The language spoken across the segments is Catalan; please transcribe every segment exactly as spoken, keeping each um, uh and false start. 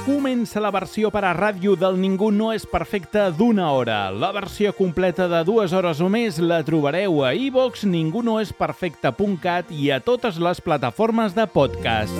Comença la versió per a ràdio del Ningú no és perfecte d'una hora. La versió completa de dues hores o més la trobareu a iVox, ningú no és perfecte punt cat i a totes les plataformes de podcast.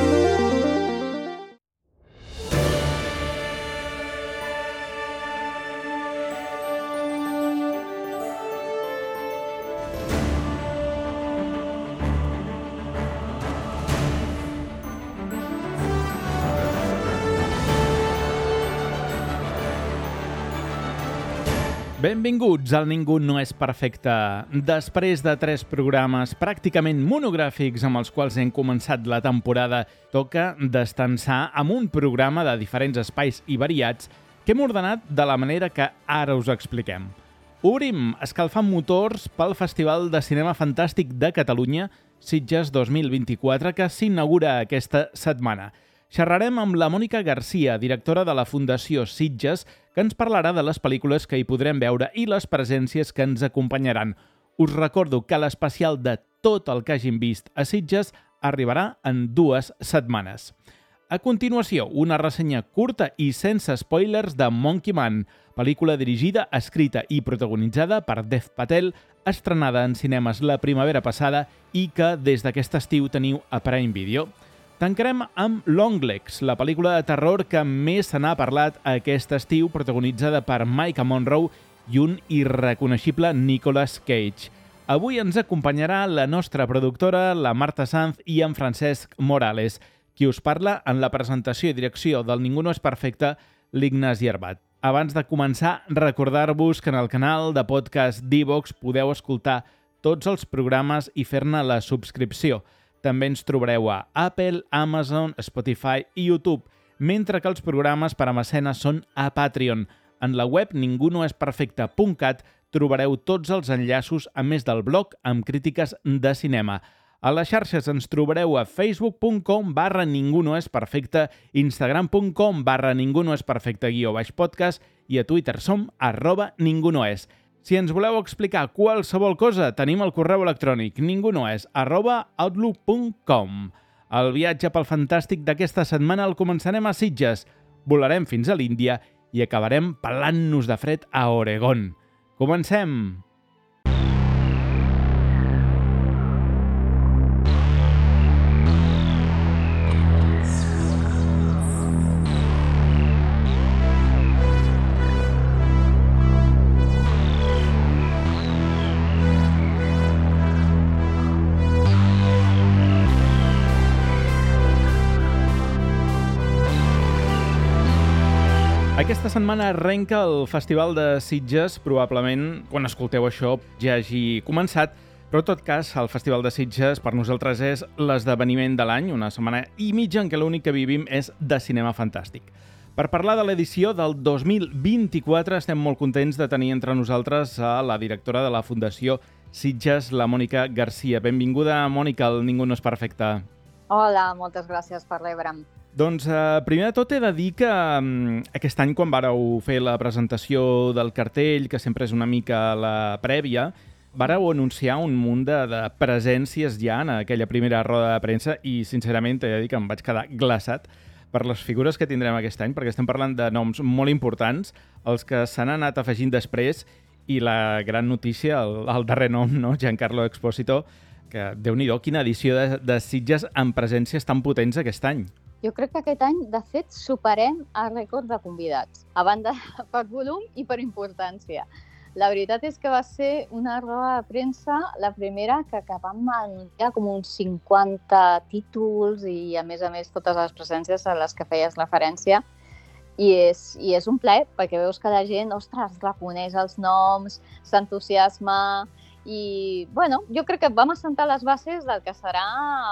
Benvinguts al Ningú no és perfecte. Després de tres programes pràcticament monogràfics amb els quals hem començat la temporada, toca descansar amb un programa de diferents espais i variats que hem ordenat de la manera que ara us expliquem. Obrim escalfant motors pel Festival de Cinema Fantàstic de Catalunya, Sitges dos mil vint-i-quatre, que s'inaugura aquesta setmana. Xerrarem amb la Mònica Garcia, directora de la Fundació Sitges, que ens parlarà de les pel·lícules que hi podrem veure i les presències que ens acompanyaran. Us recordo que l'especial de tot el que hagin vist a Sitges arribarà en dues setmanes. A continuació, una ressenya curta i sense spoilers de Monkey Man, pel·lícula dirigida, escrita i protagonitzada per Dev Patel, estrenada en cinemes la primavera passada i que des d'aquest estiu teniu a Prime Video. Tancarem amb Longlegs, la pel·lícula de terror que més se n'ha parlat aquest estiu, protagonitzada per Maika Monroe i un irreconeixible Nicolas Cage. Avui ens acompanyarà la nostra productora, la Marta Sanz i en Francesc Morales, qui us parla en la presentació i direcció del Ningú no és perfecte, l'Ignasi Arbat. Abans de començar, recordar-vos que en el canal de podcast d'Ivox podeu escoltar tots els programes i fer-ne la subscripció. També ens trobareu a Apple, Amazon, Spotify i YouTube, mentre que els programes per a mecenes són a Patreon. En la web ningú no és perfecte punt cat trobareu tots els enllaços, a més del blog amb crítiques de cinema. A les xarxes ens trobareu a facebook punt com barra ningú no és perfecte, instagram punt com barra ningú no és perfecte guió baix podcast i a Twitter som arroba ningú no és. Si ens voleu explicar qualsevol cosa, tenim el correu electrònic ningunoes arroba outlook punt com. El viatge pel fantàstic d'aquesta setmana el començarem a Sitges, volarem fins a l'Índia i acabarem pelant-nos de fred a Oregon. Comencem! Aquesta setmana arrenca el Festival de Sitges, probablement quan escolteu això ja hagi començat, però en tot cas el Festival de Sitges per nosaltres és l'esdeveniment de l'any, una setmana i mitja en què l'únic que vivim és de cinema fantàstic. Per parlar de l'edició del dos mil vint-i-quatre estem molt contents de tenir entre nosaltres a la directora de la Fundació Sitges, la Mònica Garcia. Benvinguda, Mònica, al Ningú no és perfecte. Hola, moltes gràcies per rebre'm. Doncs eh, primer de tot he de dir que um, aquest any quan vàreu fer la presentació del cartell, que sempre és una mica la prèvia, vàreu anunciar un munt de, de presències ja en aquella primera roda de premsa i sincerament he de dir que em vaig quedar glaçat per les figures que tindrem aquest any, perquè estem parlant de noms molt importants, els que s'han anat afegint després i la gran notícia, el, el darrer nom, no? Giancarlo Expósito, que déu-n'hi-do, quina edició de, de Sitges amb presències tan potents aquest any. Jo crec que aquest any, de fet, superem el rècord de convidats, a banda per volum i per importància. La veritat és que va ser una roda de premsa, la primera, que, que vam anunciar com uns cinquanta títols i, a més a més, totes les presències a les que feies referència. I és, i és un plaer, perquè veus que la gent, ostres, reconeix els noms, s'entusiasma i, bueno, jo crec que vam assentar les bases del que serà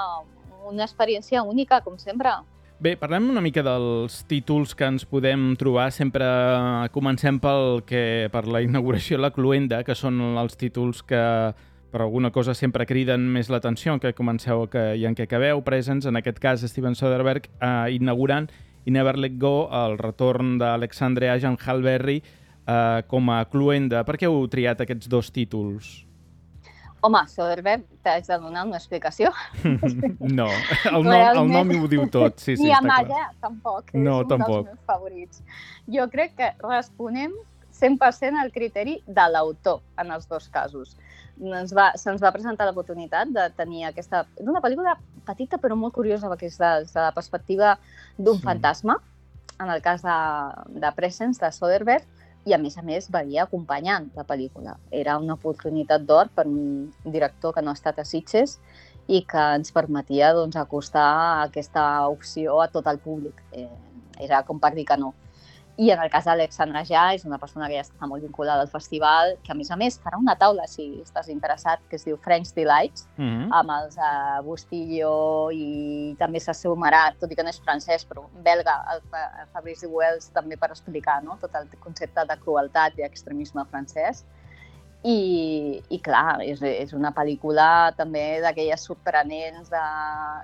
una experiència única, com sempre. Bé, parlem una mica dels títols que ens podem trobar. Sempre comencem pel que, per la inauguració de la Cluenda, que són els títols que per alguna cosa sempre criden més l'atenció, en què comenceu que, i en què acabeu presents. En aquest cas, Steven Soderbergh eh, inaugurant i Never Let Go, el retorn d'Alexandre Aja en Hal Berry eh, com a Cluenda. Per què heu triat aquests dos títols? Home, Soderbergh, t'haig de donar una explicació. No, el nom, el nom ho diu tot. Sí, sí, Ni està Amaya, clar. tampoc, No, és un tampoc. dels meus favorits. Jo crec que responem cent per cent al criteri de l'autor en els dos casos. Ens va, se'ns va presentar l'oportunitat de tenir aquesta... És una pel·lícula petita però molt curiosa perquè és des de la perspectiva d'un Sí. fantasma, en el cas de, de Presence, de Soderbergh, i a més a més venia acompanyant la pel·lícula. Era una oportunitat d'or per un director que no ha estat a Sitges i que ens permetia doncs, acostar aquesta opció a tot el públic. Eh, era com per dir que no. I en el cas d'Alexandra Ja, és una persona que ja està molt vinculada al festival, que a més a més farà una taula, si estàs interessat, que es diu French Delights, Mm-hmm. amb els uh, Bustillo i també se sumarà, tot i que no és francès, però belga, el, el Fabrice Wells, també per explicar, no?, tot el concepte de crueltat i extremisme francès. I, i clar, és, és una pel·lícula també d'aquelles sorprenents de,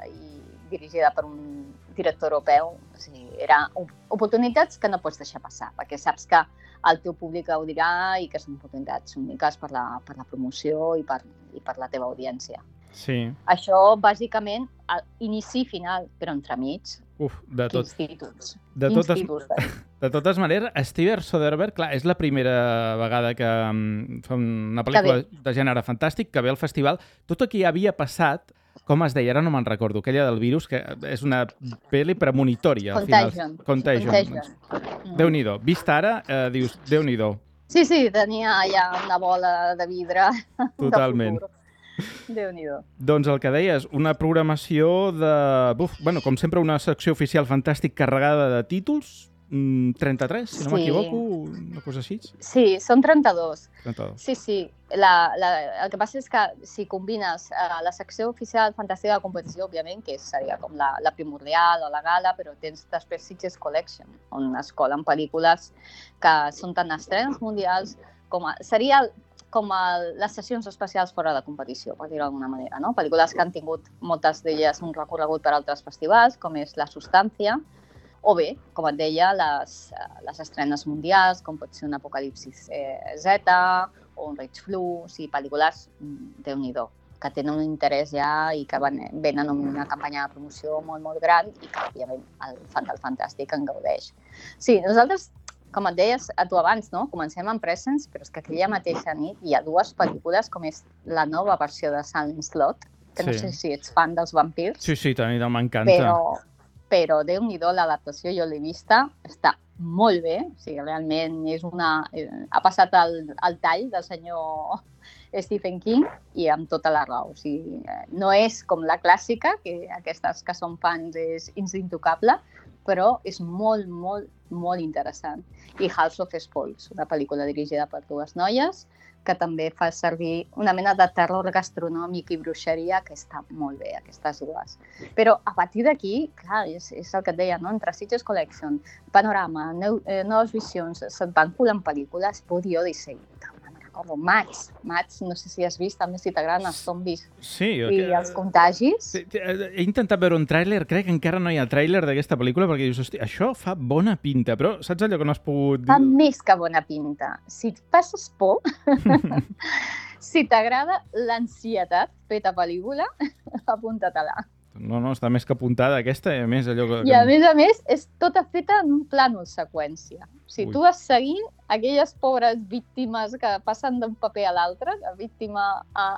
i dirigida per un director europeu. O sigui, eren oportunitats que no pots deixar passar, perquè saps que el teu públic ho dirà i que són oportunitats úniques per la, per la promoció i per, i per la teva audiència. Sí. Això, bàsicament, inici i final, però entremig, Uf, de tot. quins títols. De quins totes, títols. de totes maneres, Steven Soderbergh, clar, és la primera vegada que um, fa una pel·lícula de gènere fantàstic, que ve al festival. Tot el que ja havia passat, com es deia, ara no me'n recordo, aquella del virus, que és una pel·li premonitòria. Contagion. Contagion. Contagion. Déu-n'hi-do. Vista ara, eh, dius, Déu-n'hi-do. Sí, sí, tenia ja una bola de vidre. Totalment. De futur. Déu-n'hi-do. Doncs el que deies, una programació de... Buf, bueno, com sempre, una secció oficial fantàstic carregada de títols, trenta-tres, si no Sí. m'equivoco, una cosa així. Sí, són trenta-dos. trenta-dos. Sí, sí. La, la, el que passa és que si combines uh, la secció oficial fantàstica de competició, òbviament, que seria com la, la primordial o la gala, però tens després Sitges Collection, on es colen pel·lícules que són tant estrenes mundials com a, seria com a les sessions especials fora de competició, per dir-ho d'alguna manera, no? Pel·lícules que han tingut moltes d'elles un recorregut per altres festivals, com és La Substància, o bé, com et deia, les, les estrenes mundials, com pot ser un Apocalipsis eh, Z o un Rage Flu, o sigui, pel·lícules, Déu-n'hi-do, que tenen un interès ja i que van, venen amb una campanya de promoció molt, molt gran i que, òbviament, el fan del fantàstic en gaudeix. Sí, nosaltres, com et deies a tu abans, no? Comencem amb Presence, però és que aquella mateixa nit hi ha dues pel·lícules, com és la nova versió de Silent Slot, que no Sí. sé si ets fan dels vampirs, Sí, sí, tant, m'encanta. però, però Déu-n'hi-do, l'adaptació jo l'he vista, està molt bé, o sigui, realment és una... Eh, ha passat el, el tall del senyor Stephen King i amb tota la raó. O sigui, eh, no és com la clàssica, que aquestes que són fans és, és intocable, però és molt, molt, molt interessant. I House of Spoils, una pel·lícula dirigida per dues noies, que també fa servir una mena de terror gastronòmic i bruixeria que està molt bé, aquestes dues. Però a partir d'aquí, clar, és, és el que et deia, no? Entre Sitges Collection, Panorama, Neu, eh, Noves Visions, se't van colant pel·lícules, Body Odyssey, no me'n recordo, Mats, Mats, no sé si has vist, també si t'agraden els zombis Sí, i que... els contagis. Sí, he intentat veure un tràiler, crec que encara no hi ha tràiler d'aquesta pel·lícula, perquè dius, hosti, això fa bona pinta, però saps allò que no has pogut... Fa més que bona pinta. Si et passes por, si t'agrada l'ansietat feta pel·lícula, apunta-te-la. No, no, està més que apuntada aquesta, i a més allò que... I a més a més, és tota feta en un plànol seqüència. O sigui, Ui. tu vas seguint aquelles pobres víctimes que passen d'un paper a l'altre, de víctima a...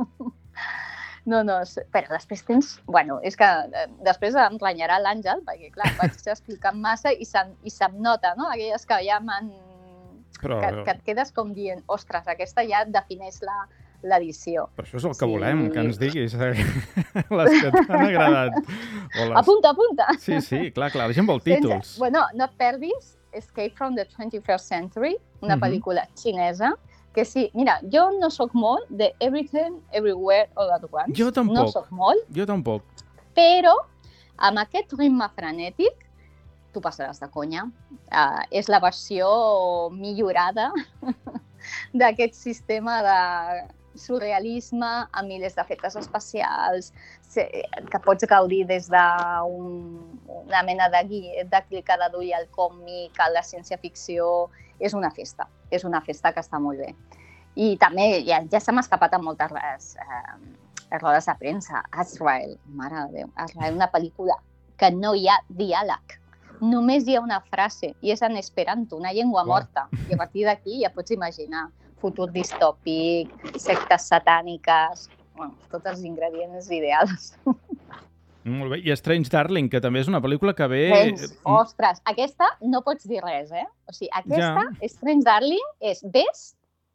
No, no, però després tens... Bueno, és que eh, després em renyarà l'Àngel, perquè, clar, vaig explicant massa i se'm, i se'm nota, no? Aquelles que ja m'han... Però... Que, que et quedes com dient, ostres, aquesta ja defineix la l'edició. Però això és el que Sí. volem, que ens diguis eh, les que t'han agradat. O les... Apunta, apunta! Sí, sí, clar, clar, la gent vol títols. Sense, bueno, no et perdis Escape from the twenty-first century, una Mhm. pel·lícula xinesa, que sí, mira, jo no sóc molt de Everything, Everywhere, All at Once. Jo tampoc. No sóc molt, Jo tampoc. però amb aquest ritme frenètic tu passaràs de conya. Uh, és la versió millorada d'aquest sistema de surrealisme amb milers d'efectes especials que pots gaudir des d'una un, mena de, de clicada d'ull al còmic, a la ciència-ficció. És una festa, és una festa que està molt bé. I també ja, ja se m'ha escapat a moltes eh, rodes de premsa. Azrael, mare de Déu, Azrael, una pel·lícula que no hi ha diàleg. Només hi ha una frase, i és en esperanto, una llengua morta. I a partir d'aquí ja pots imaginar futur distòpic, sectes satàniques, bueno, tots els ingredients ideals. Molt bé. I Strange Darling, que també és una pel·lícula que ve... Tens, ostres, aquesta no pots dir res, eh? O sigui, aquesta, ja. Strange Darling, és ves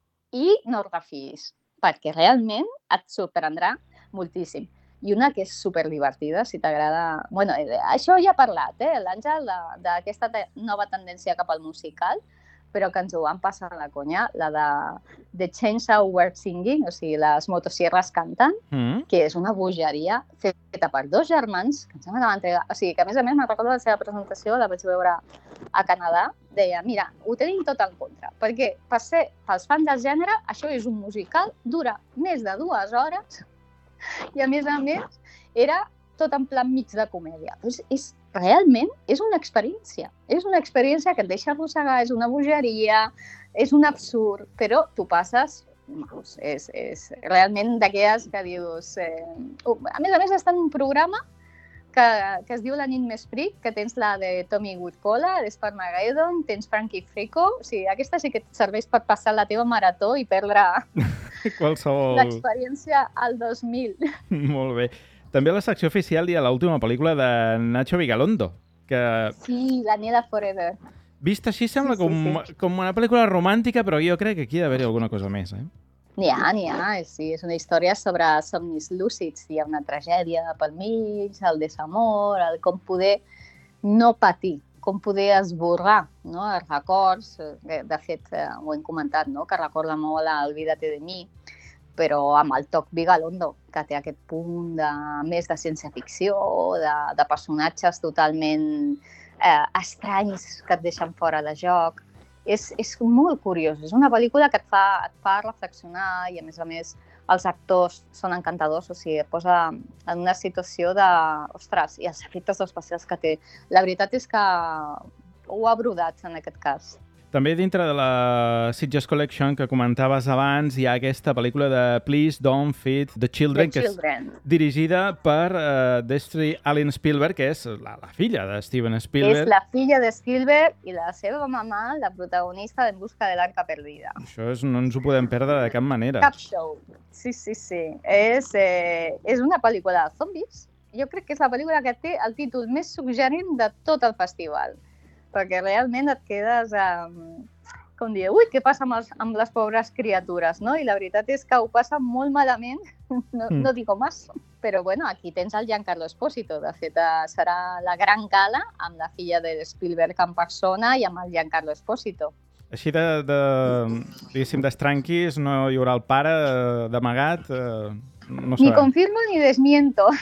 i no et refiïs, perquè realment et sorprendrà moltíssim. I una que és superdivertida, si t'agrada... Bueno, això ja he parlat, eh, l'Àngel, d'aquesta nova tendència cap al musical, però que ens ho van passar a la conya, la de The Chainsaw Were Singing, o sigui, les motosierres canten, mm. que és una bogeria feta per dos germans, que em sembla que van entregar... O sigui, que a més a més me'n recordo la seva presentació, la vaig veure a Canadà, deia, mira, ho tenim tot en contra, perquè per ser, pels fans del gènere, això és un musical, dura més de dues hores, i a més a més era tot en plan mig de comèdia. Pues és, realment és una experiència, és una experiència que et deixa arrossegar, és una bogeria, és un absurd, però tu passes, doncs, és, és realment d'aquelles que dius... Eh... A més a més està en un programa que, que es diu La nit més fric, que tens la de Tommy Woodcola, d'Sparmageddon, tens Frankie Frico, o sigui, aquesta sí que et serveix per passar la teva marató i perdre qualsevol... l'experiència al dos mil. Molt bé. També a la secció oficial hi ha l'última pel·lícula de Nacho Vigalondo, que... Sí, Daniela Forever. Vist així sembla sí, sí, com, sí. com una pel·lícula romàntica, però jo crec que aquí ha d'haver-hi alguna cosa més, eh? N'hi ha, n'hi ha, sí, és una història sobre somnis lúcids, hi ha una tragèdia pel mig, el desamor, el com poder no patir, com poder esborrar, no?, els records, de fet ho hem comentat, no?, que recorda molt a Olvídate de mi, però amb el toc Vigalondo, que té aquest punt de, més de ciència-ficció, de, de personatges totalment eh, estranys que et deixen fora de joc. És, és molt curiós, és una pel·lícula que et fa, et fa reflexionar i a més a més els actors són encantadors, o sigui, et posa en una situació de... Ostres, i els efectes especials que té. La veritat és que ho ha brodat en aquest cas. També dintre de la Sitges Collection que comentaves abans hi ha aquesta pel·lícula de Please Don't Feed the Children, The Children. que és dirigida per uh, Destry Allen Spielberg, que és la, la filla de Steven Spielberg. És la filla de Spielberg i la seva mamà, la protagonista d'En busca de l'Arca Perdida. Això és, no ens ho podem perdre de cap manera. Cap show. Sí, sí, sí. És, eh, és una pel·lícula de zombis. Jo crec que és la pel·lícula que té el títol més suggerent de tot el festival, perquè realment et quedes, eh, com dir, ui, què passa amb, els, amb les pobres criatures, no? I la veritat és que ho passa molt malament, no, mm. no digo más, però bueno, aquí tens el Giancarlo Esposito, de fet eh, serà la gran gala amb la filla de Spielberg en persona i amb el Giancarlo Esposito. Així de, de diguéssim, d'estranquis, no hi haurà el pare d'amagat, eh, no Ni confirmo ni desmiento.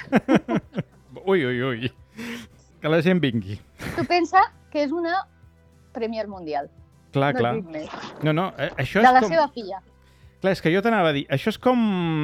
Ui, ui, ui, que la gent vingui. Tu pensa que és una Premier Mundial. Clar, no clar. No, no, això és de la com... seva filla. Clar, és que jo t'anava a dir, això és com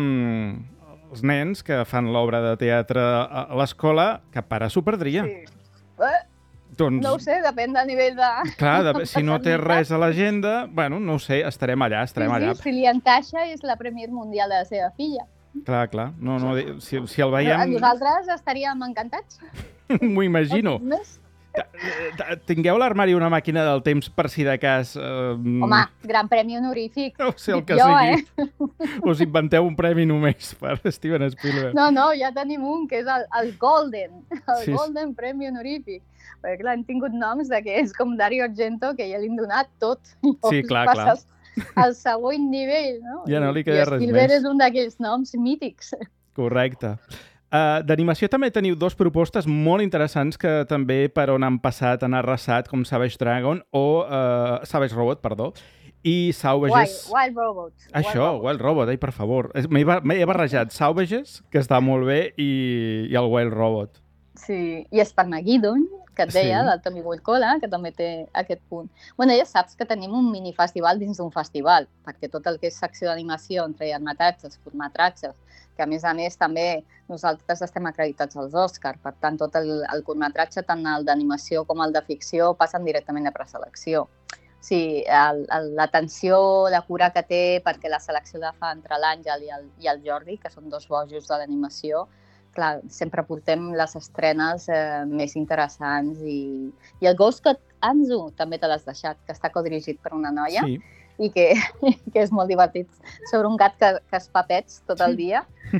els nens que fan l'obra de teatre a l'escola, que pare s'ho perdria. Sí. Eh? Doncs... No ho sé, depèn del nivell de... Clar, de... si no té res a l'agenda, bueno, no ho sé, estarem allà, estarem sí, allà. Sí, si li encaixa és la Premier Mundial de la seva filla. Clar, clar. No, no, si, si el veiem... Nosaltres estaríem encantats. M'ho imagino. Tingueu a l'armari una màquina del temps per si de cas... Eh... Home, gran premi honorífic. No sé el que jo, sigui. Eh? Us inventeu un premi només per Steven Spielberg. No, no, ja tenim un, que és el, el Golden, el sí. Golden Premi honorífic. Perquè clar, han tingut noms de que és com Dario Argento, que ja li han donat tot. Sí, clar, clar. Al següent nivell, no? Ja no li queda res més. I Spielberg és un d'aquells noms mítics. Correcte. Uh, D'animació també teniu dos propostes molt interessants que també per on han passat, han arrasat, com Savage Dragon o uh, Savage Robot, perdó, i Sauvages... Wild, Wild Robot. Això, Wild Robot, Wild Robot, ai, per favor. M'he barrejat Sauvages, que està molt bé, i, i el Wild Robot. Sí, i Sparmageddon, que et deia, sí. del Tommy Woodcola, que també té aquest punt. Bueno, ja saps que tenim un minifestival dins d'un festival, perquè tot el que és secció d'animació, entre llargmetratges, curtmetratges, que a més a més també nosaltres estem acreditats als Òscar, per tant tot el, el curtmetratge, tant el d'animació com el de ficció, passen directament a preselecció. Sí, el- el- l'atenció, la cura que té, perquè la selecció la fa entre l'Àngel i, el, i el Jordi, que són dos bojos de l'animació. Clar, sempre portem les estrenes eh, més interessants i, i el Ghost Cat Anzu també te l'has deixat, que està codirigit per una noia Sí. i que, que és molt divertit, sobre un gat que, que es fa pets tot el dia.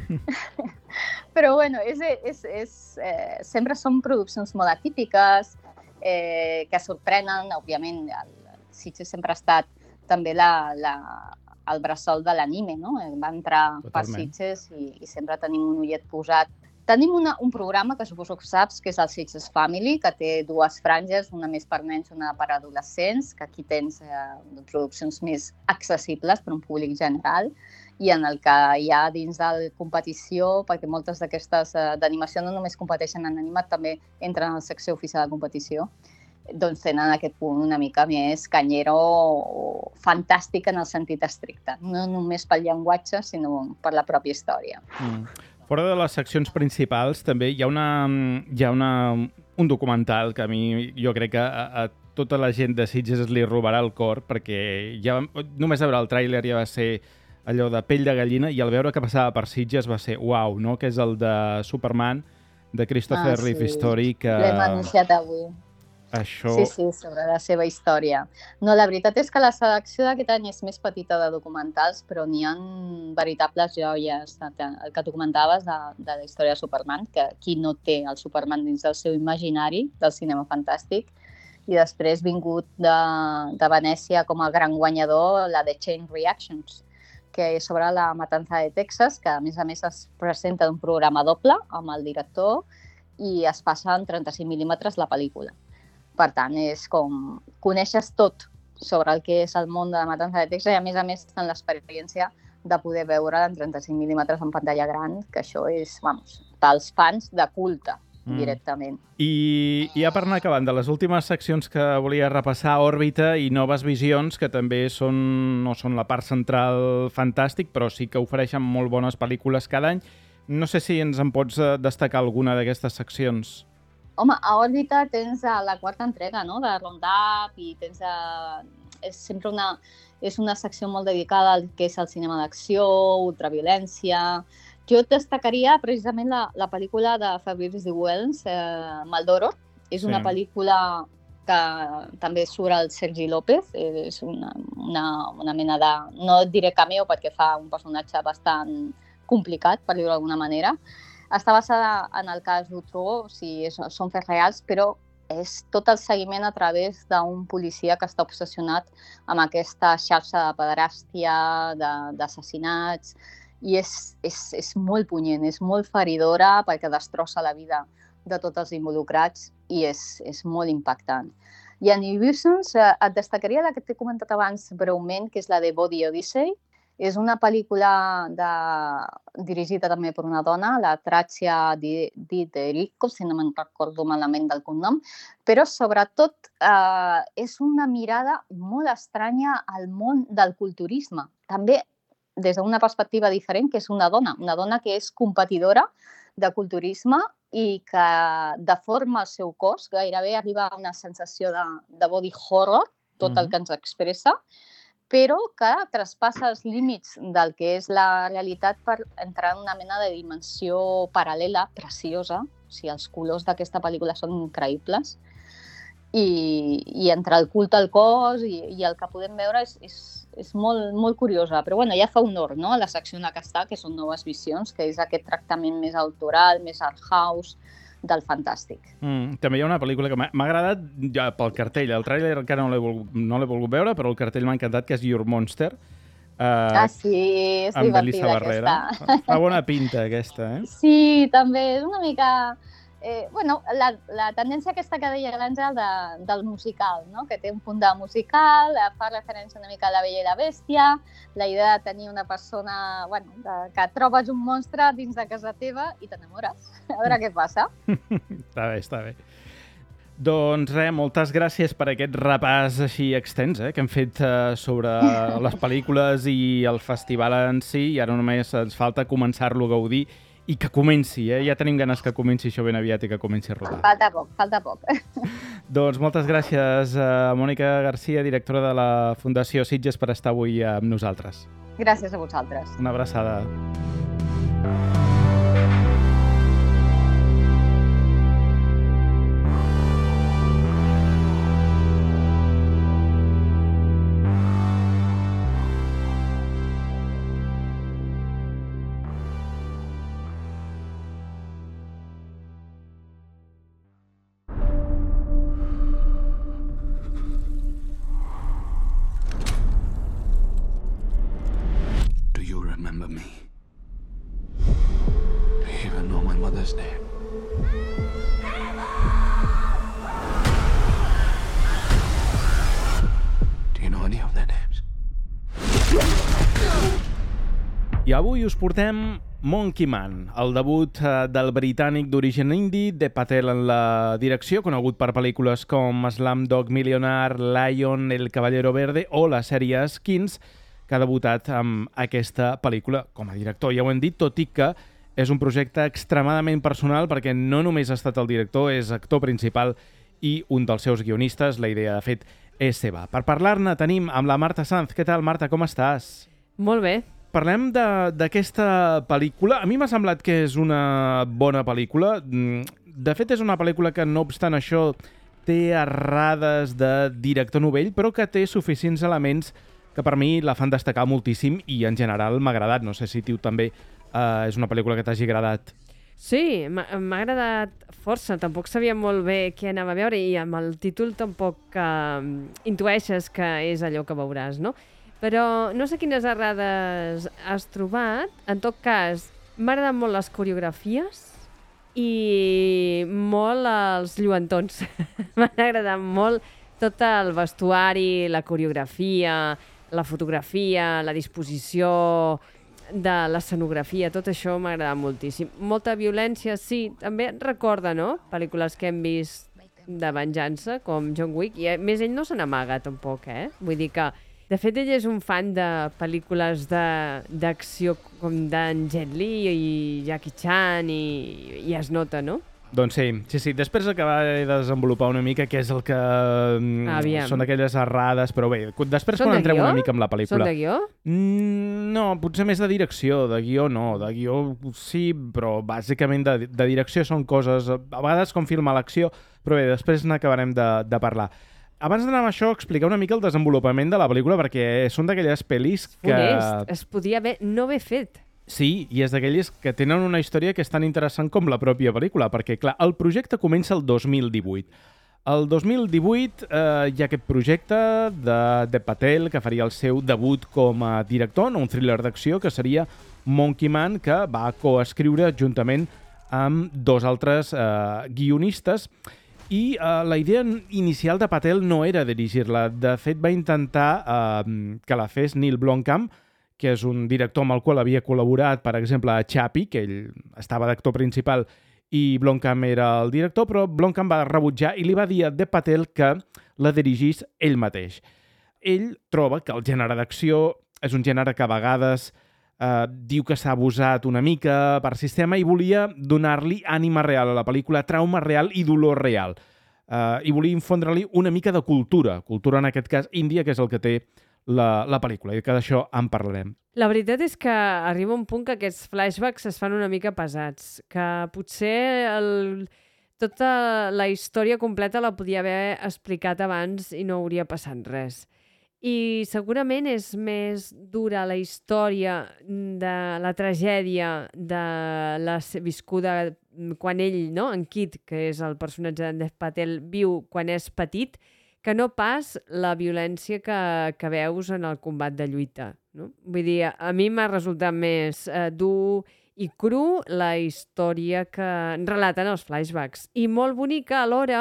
Però bueno, és, és, és, eh, sempre són produccions molt atípiques, eh, que sorprenen, òbviament. El, el Sitges sempre ha estat també la, la, el bressol de l'anime, no? Va entrar per Totalment. Sitges i, i sempre tenim un ullet posat. Tenim una, un programa que suposo que saps, que és el Sitges Family, que té dues franges, una més per nens i una per adolescents, que aquí tens eh, produccions més accessibles per a un públic general, i en el que hi ha dins de la competició, perquè moltes d'aquestes eh, d'animació no només competeixen en animat, també entren a la secció oficial de competició, doncs tenen aquest punt una mica més canyero o fantàstic en el sentit estricte. No només pel llenguatge, sinó per la pròpia història. Mm. Fora de les seccions principals, també hi ha, una, hi ha una, un documental que a mi jo crec que a, a tota la gent de Sitges li robarà el cor, perquè ja, només de veure el tràiler ja va ser allò de pell de gallina, i al veure que passava per Sitges va ser uau, no? Que és el de Superman, de Christopher Ah, sí. Reeve Story, que L'hem anunciat avui. això... Sí, sí, sobre la seva història. No, la veritat és que la selecció d'aquest any és més petita de documentals, però n'hi ha veritables joies. El que tu comentaves de, de la història de Superman, que qui no té el Superman dins del seu imaginari del cinema fantàstic, i després vingut de, de Venècia com a gran guanyador, la de Chain Reactions, que és sobre la matança de Texas, que a més a més es presenta un programa doble amb el director i es passa en trenta-cinc mil·límetres la pel·lícula. Per tant, és com coneixes tot sobre el que és el món de la matança de Texas i, a més a més, tenen l'experiència de poder veure en trenta-cinc mil·límetres en pantalla gran, que això és, vamos, pels fans de culte, mm. directament. I ja per anar acabant, de les últimes seccions que volia repassar, Òrbita i Noves Visions, que també són, no són la part central fantàstic, però sí que ofereixen molt bones pel·lícules cada any. No sé si ens en pots destacar alguna d'aquestes seccions. Home, a Òrbita tens la quarta entrega, no?, de Roundup, i tens... A... És sempre una... És una secció molt dedicada al que és el cinema d'acció, ultraviolència... Jo destacaria precisament la, la pel·lícula de Fabrice de Wells, eh, Maldoror. És sí. Una pel·lícula que també surt el Sergi López. És una, una, una mena de... No et diré cameo perquè fa un personatge bastant complicat, per dir-ho d'alguna manera. Està basada en el cas d'Utro, o sigui, són fets reals, però és tot el seguiment a través d'un policia que està obsessionat amb aquesta xarxa de pederàstia, d'assassinats, i és, és, és molt punyent, és molt feridora perquè destrossa la vida de tots els involucrats i és, és molt impactant. I a New Visions eh, et destacaria la que t'he comentat abans breument, que és la de Body Odyssey. És una pel·lícula de... dirigida també per una dona, la Trazia Di, Di Derico, si no me'n recordo malament del cognom, però sobretot eh, és una mirada molt estranya al món del culturisme. També des d'una perspectiva diferent, que és una dona, una dona que és competidora de culturisme i que deforma el seu cos, gairebé arriba a una sensació de, de body horror, tot mm-hmm. el que ens expressa, però que traspassa els límits del que és la realitat per entrar en una mena de dimensió paral·lela, preciosa. O sigui, els colors d'aquesta pel·lícula són increïbles. I, i entre el culte al cos i, i el que podem veure és, és, és molt, molt curiosa. Però bueno, ja fa honor, no?, a la secció en què està, que són Noves Visions, que és aquest tractament més autoral, més art house, del fantàstic. Mm, també hi ha una pel·lícula que m'ha agradat ja pel cartell. El tràiler encara no l'he volgut, no l'he volgut veure, però el cartell m'ha encantat, que és Your Monster. Uh, ah, sí, és divertida aquesta. Fa, fa bona pinta aquesta, eh? Sí, també és una mica... Eh, bueno, la, la tendència aquesta que deia l'Àngel de, del musical, no?, que té un punt de musical, fa referència una mica a La Bella i la Bèstia, la idea de tenir una persona, bueno, de, que trobes un monstre dins de casa teva i t'enamores. A veure què passa. Està bé, està bé. Doncs res, moltes gràcies per aquest repàs així extens eh, que hem fet eh, sobre les pel·lícules i el festival en si, i ara només ens falta començar-lo a gaudir i que comenci, eh? Ja tenim ganes que comenci això ben aviat i que comenci a rodar. Falta poc, falta poc. Doncs moltes gràcies a Mònica Garcia, directora de la Fundació Sitges, per estar avui amb nosaltres. Gràcies a vosaltres. Una abraçada. Remember me? Do you even know my mother's name? Do you know any of their names? I avui us portem Monkey Man, el debut del britànic d'origen indi, de Patel en la direcció, conegut per pel·lícules com Slumdog Millionaire, Lion, El Caballero Verde o la sèrie Skins, que ha debutat amb aquesta pel·lícula com a director. Ja ho hem dit, tot i que és un projecte extremadament personal perquè no només ha estat el director, és actor principal i un dels seus guionistes. La idea, de fet, és seva. Per parlar-ne tenim amb la Marta Sanz. Què tal, Marta? Com estàs? Molt bé. Parlem d'aquesta pel·lícula. A mi m'ha semblat que és una bona pel·lícula. De fet, és una pel·lícula que, no obstant això, té errades de director novell, però que té suficients elements que per mi la fan destacar moltíssim i en general m'ha agradat. No sé si tu també eh, és una pel·lícula que t'hagi agradat. Sí, m'ha agradat força. Tampoc sabia molt bé què anava a veure i amb el títol tampoc eh, intueixes que és allò que veuràs, no? Però no sé quines errades has trobat. En tot cas, m'ha agradat molt les coreografies i molt els lluentons. M'han agradat molt tot el vestuari, la coreografia, la fotografia, la disposició de l'escenografia, tot això m'ha agradat moltíssim. Molta violència, sí, també et recorda, no?, pel·lícules que hem vist de venjança, com John Wick, i a més ell no se n'amaga tampoc, eh? Vull dir que, de fet, ell és un fan de pel·lícules d'acció com d'en Jet Li i Jackie Chan i, i es nota, no? Doncs sí, sí, sí. Després acabar de desenvolupar una mica què és el que Aviam. Són aquelles errades, però bé, després Són quan de entrem guió? una mica amb la pel·lícula... Són de guió? Mm, no, potser més de direcció, de guió no, de guió sí, però bàsicament de, de direcció són coses, a vegades com filmar l'acció, però bé, després n'acabarem de, de parlar. Abans d'anar amb això, explicar una mica el desenvolupament de la pel·lícula, perquè són d'aquelles pel·lis que... Honest, es podia haver, no haver fet. Sí, i és d'aquelles que tenen una història que és tan interessant com la pròpia pel·lícula, perquè, clar, el projecte comença el dos mil divuit. El dos mil divuit eh, hi ha aquest projecte de, de Patel, que faria el seu debut com a director en un thriller d'acció, que seria Monkey Man, que va coescriure juntament amb dos altres eh, guionistes. I eh, la idea inicial de Patel no era dirigir-la. De fet, va intentar eh, que la fes Neil Blomkamp, que és un director amb el qual havia col·laborat, per exemple, a Chappie, que ell estava d'actor principal i Blomkamp era el director, però Blomkamp va rebutjar i li va dir a De Patel que la dirigís ell mateix. Ell troba que el gènere d'acció és un gènere que a vegades eh, diu que s'ha abusat una mica per sistema i volia donar-li ànima real a la pel·lícula, trauma real i dolor real. Eh, I volia infondre-li una mica de cultura, cultura en aquest cas índia, que és el que té La, la pel·lícula, i que d'això en parlarem. La veritat és que arriba un punt que aquests flashbacks es fan una mica pesats, que potser el, tota la història completa la podia haver explicat abans i no hauria passat res. I segurament és més dura la història de la tragèdia de la viscuda quan ell, no, en Kid, que és el personatge d'en Dev Patel, viu quan és petit, que no pas la violència que, que veus en el combat de lluita, no? Vull dir, a mi m'ha resultat més eh, dur i cru la història que relaten els flashbacks. I molt bonica alhora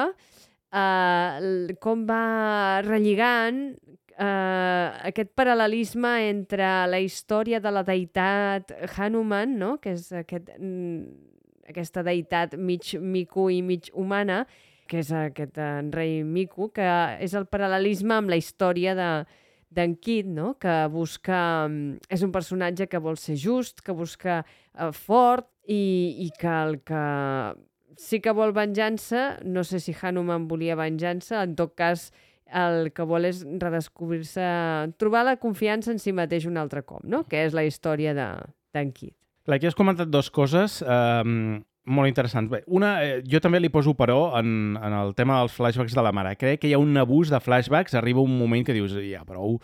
eh, com va relligant eh, aquest paral·lelisme entre la història de la deïtat Hanuman, no? Que és aquest, aquesta deïtat mig mico i mig humana, que és aquest en rei Mico, que és el paral·lelisme amb la història de, d'en Kid, no? Que busca... És un personatge que vol ser just, que busca eh, fort, i, i que el que sí que vol venjança, no sé si Hanuman volia venjança, en tot cas el que vol és redescobrir-se, trobar la confiança en si mateix un altre cop, no? Que és la història d'en Kid. Clar, aquí has comentat dues coses eh, molt interessants. Bé, una, eh, jo també li poso però en, en el tema dels flashbacks de la mare. Crec que hi ha un abús de flashbacks, arriba un moment que dius, ja, prou,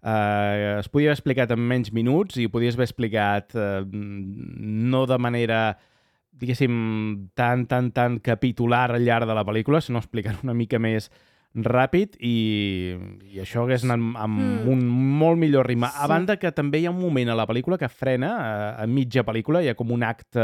eh, es podia haver explicat en menys minuts i ho podies haver explicat eh, no de manera, diguéssim, tan, tan, tan capitular al llarg de la pel·lícula, sinó explicant una mica més ràpid i, i això hagués anat amb mm. un molt millor ritme. Sí. A banda que també hi ha un moment a la pel·lícula que frena, a, a mitja pel·lícula, hi ha com un acte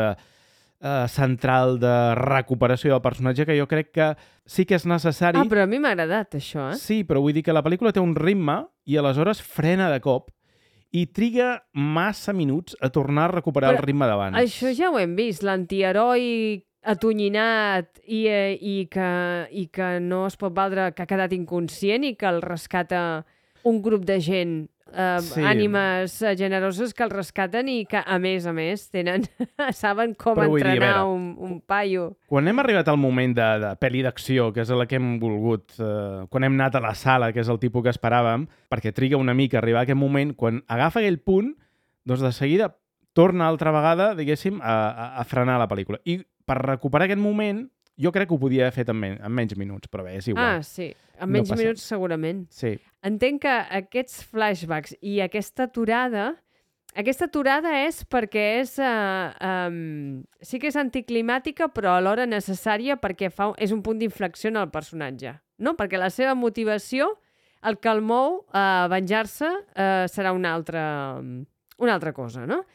eh, central de recuperació del personatge que jo crec que sí que és necessari. Ah, però a mi m'ha agradat això, eh? Sí, però vull dir que la pel·lícula té un ritme i aleshores frena de cop i triga massa minuts a tornar a recuperar però el ritme d'abans. Això ja ho hem vist, l'antiheroi atonyinat i, eh, i, que, i que no es pot valdre, que ha quedat inconscient i que el rescata un grup de gent, eh, sí. ànimes generoses que el rescaten i que, a més a més, tenen saben com Però entrenar dir, veure, un, un paio. Quan hem arribat al moment de, de pel·li d'acció, que és la que hem volgut, eh, quan hem anat a la sala, que és el tipus que esperàvem, perquè triga una mica a arribar a aquest moment, quan agafa aquell punt, doncs de seguida torna altra vegada, diguéssim, a, a, a frenar la pel·lícula. I per recuperar aquest moment, jo crec que ho podia haver fet en, men en menys minuts, però bé, és igual. Ah, sí. En menys no minuts segurament. Sí. Entenc que aquests flashbacks i aquesta aturada, aquesta aturada és perquè és, uh, um, sí que és anticlimàtica, però alhora necessària perquè fa, és un punt d'inflexió en el personatge, no? Perquè la seva motivació, el que el mou a venjar-se, uh, serà una altra, una altra cosa, no?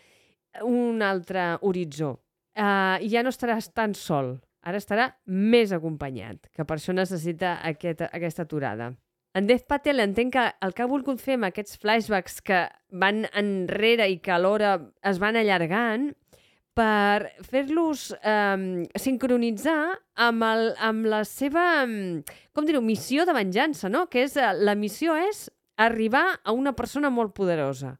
Un altre horitzó. Uh, ja no estaràs tan sol, ara estarà més acompanyat, que per això necessita aquest, aquesta aturada. En Dev Patel entenc que el que ha volgut fer amb aquests flashbacks que van enrere i que alhora es van allargant per fer-los eh, sincronitzar amb, el, amb la seva, com dir-ho, missió de venjança, no? Que és, la missió és arribar a una persona molt poderosa.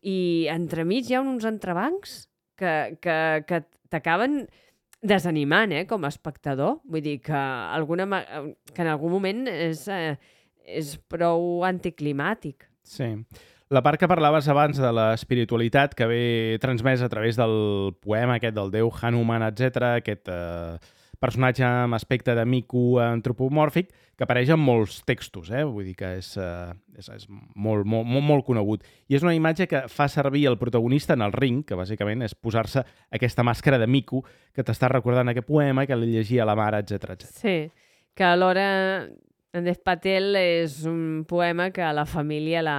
I entremig hi ha uns entrebancs que, que, que t'acaben desanimant, eh, com a espectador. Vull dir que, alguna, que en algun moment és, eh, és prou anticlimàtic. Sí. La part que parlaves abans de l'espiritualitat que ve transmesa a través del poema aquest del déu Hanuman, etcètera, aquest eh, personatge amb aspecte de mico antropomòrfic, que apareix en molts textos, eh? Vull dir que és, eh, és, és molt, molt, molt, molt conegut. I és una imatge que fa servir el protagonista en el ring, que bàsicament és posar-se aquesta màscara de mico que t'està recordant aquest poema que li llegia la mare, etcètera, etcètera. Sí, que alhora en Dev Patel és un poema que a la família la,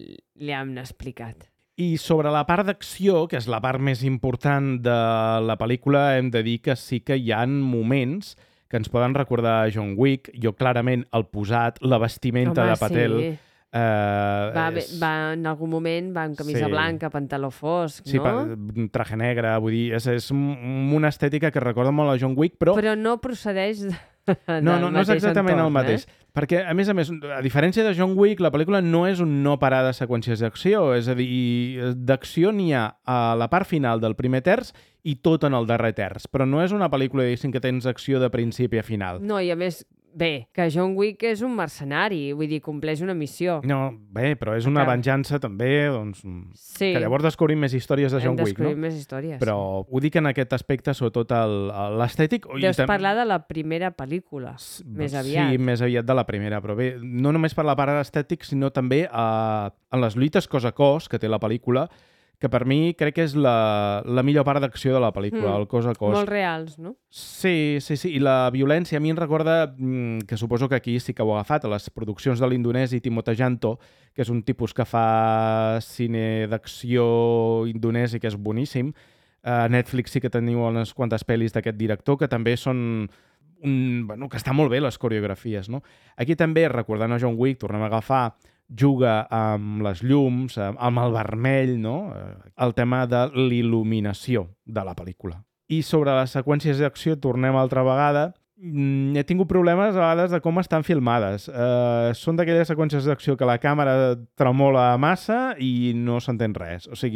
li han explicat. I sobre la part d'acció, que és la part més important de la pel·lícula, hem de dir que sí que hi ha moments que ens poden recordar a John Wick. Jo clarament el posat, la vestimenta Home, de Patel... Sí. Eh, va, és... va, en algun moment va amb camisa sí. blanca, pantaló fosc, sí, no? Sí, traje negre, vull dir, és, és una estètica que recorda molt a John Wick, però... Però no procedeix de... No, no, no és exactament entorn, el mateix. Eh? Perquè, a més a més, a diferència de John Wick, la pel·lícula no és un no parar de seqüències d'acció. És a dir, d'acció n'hi ha a la part final del primer terç i tot en el darrer terç. Però no és una pel·lícula, diguéssim, que tens acció de principi a final. No, i a més, bé, que John Wick és un mercenari, vull dir, compleix una missió. No, bé, però és una que... venjança també, doncs... Sí. Que llavors descobrim més històries de John Hem Wick, no? Hem més històries. Però sí. Ho dic en aquest aspecte, sobretot l'estètic... Deus tam... parlar de la primera pel·lícula, S més aviat. Sí, més aviat de la primera, però bé, no només per la part estètic, sinó també a, a les lluites cos a cos que té la pel·lícula, que per mi crec que és la, la millor part d'acció de la pel·lícula, mm. el cos a cos. Molt reals, no? Sí, sí, sí. I la violència a mi em recorda, que suposo que aquí sí que ho ha agafat, a les produccions de l'indonesi Timothée Janto, que és un tipus que fa cine d'acció indonesi, que és boníssim. A Netflix sí que teniu unes quantes pel·lis d'aquest director, que també són... Un, bueno, que està molt bé les coreografies, no? Aquí també, recordant a John Wick, tornem a agafar, juga amb les llums, amb el vermell, no? El tema de l'il·luminació de la pel·lícula. I sobre les seqüències d'acció, tornem altra vegada, he tingut problemes a vegades de com estan filmades. Uh, són d'aquelles seqüències d'acció que la càmera tremola massa i no s'entén res. O sigui,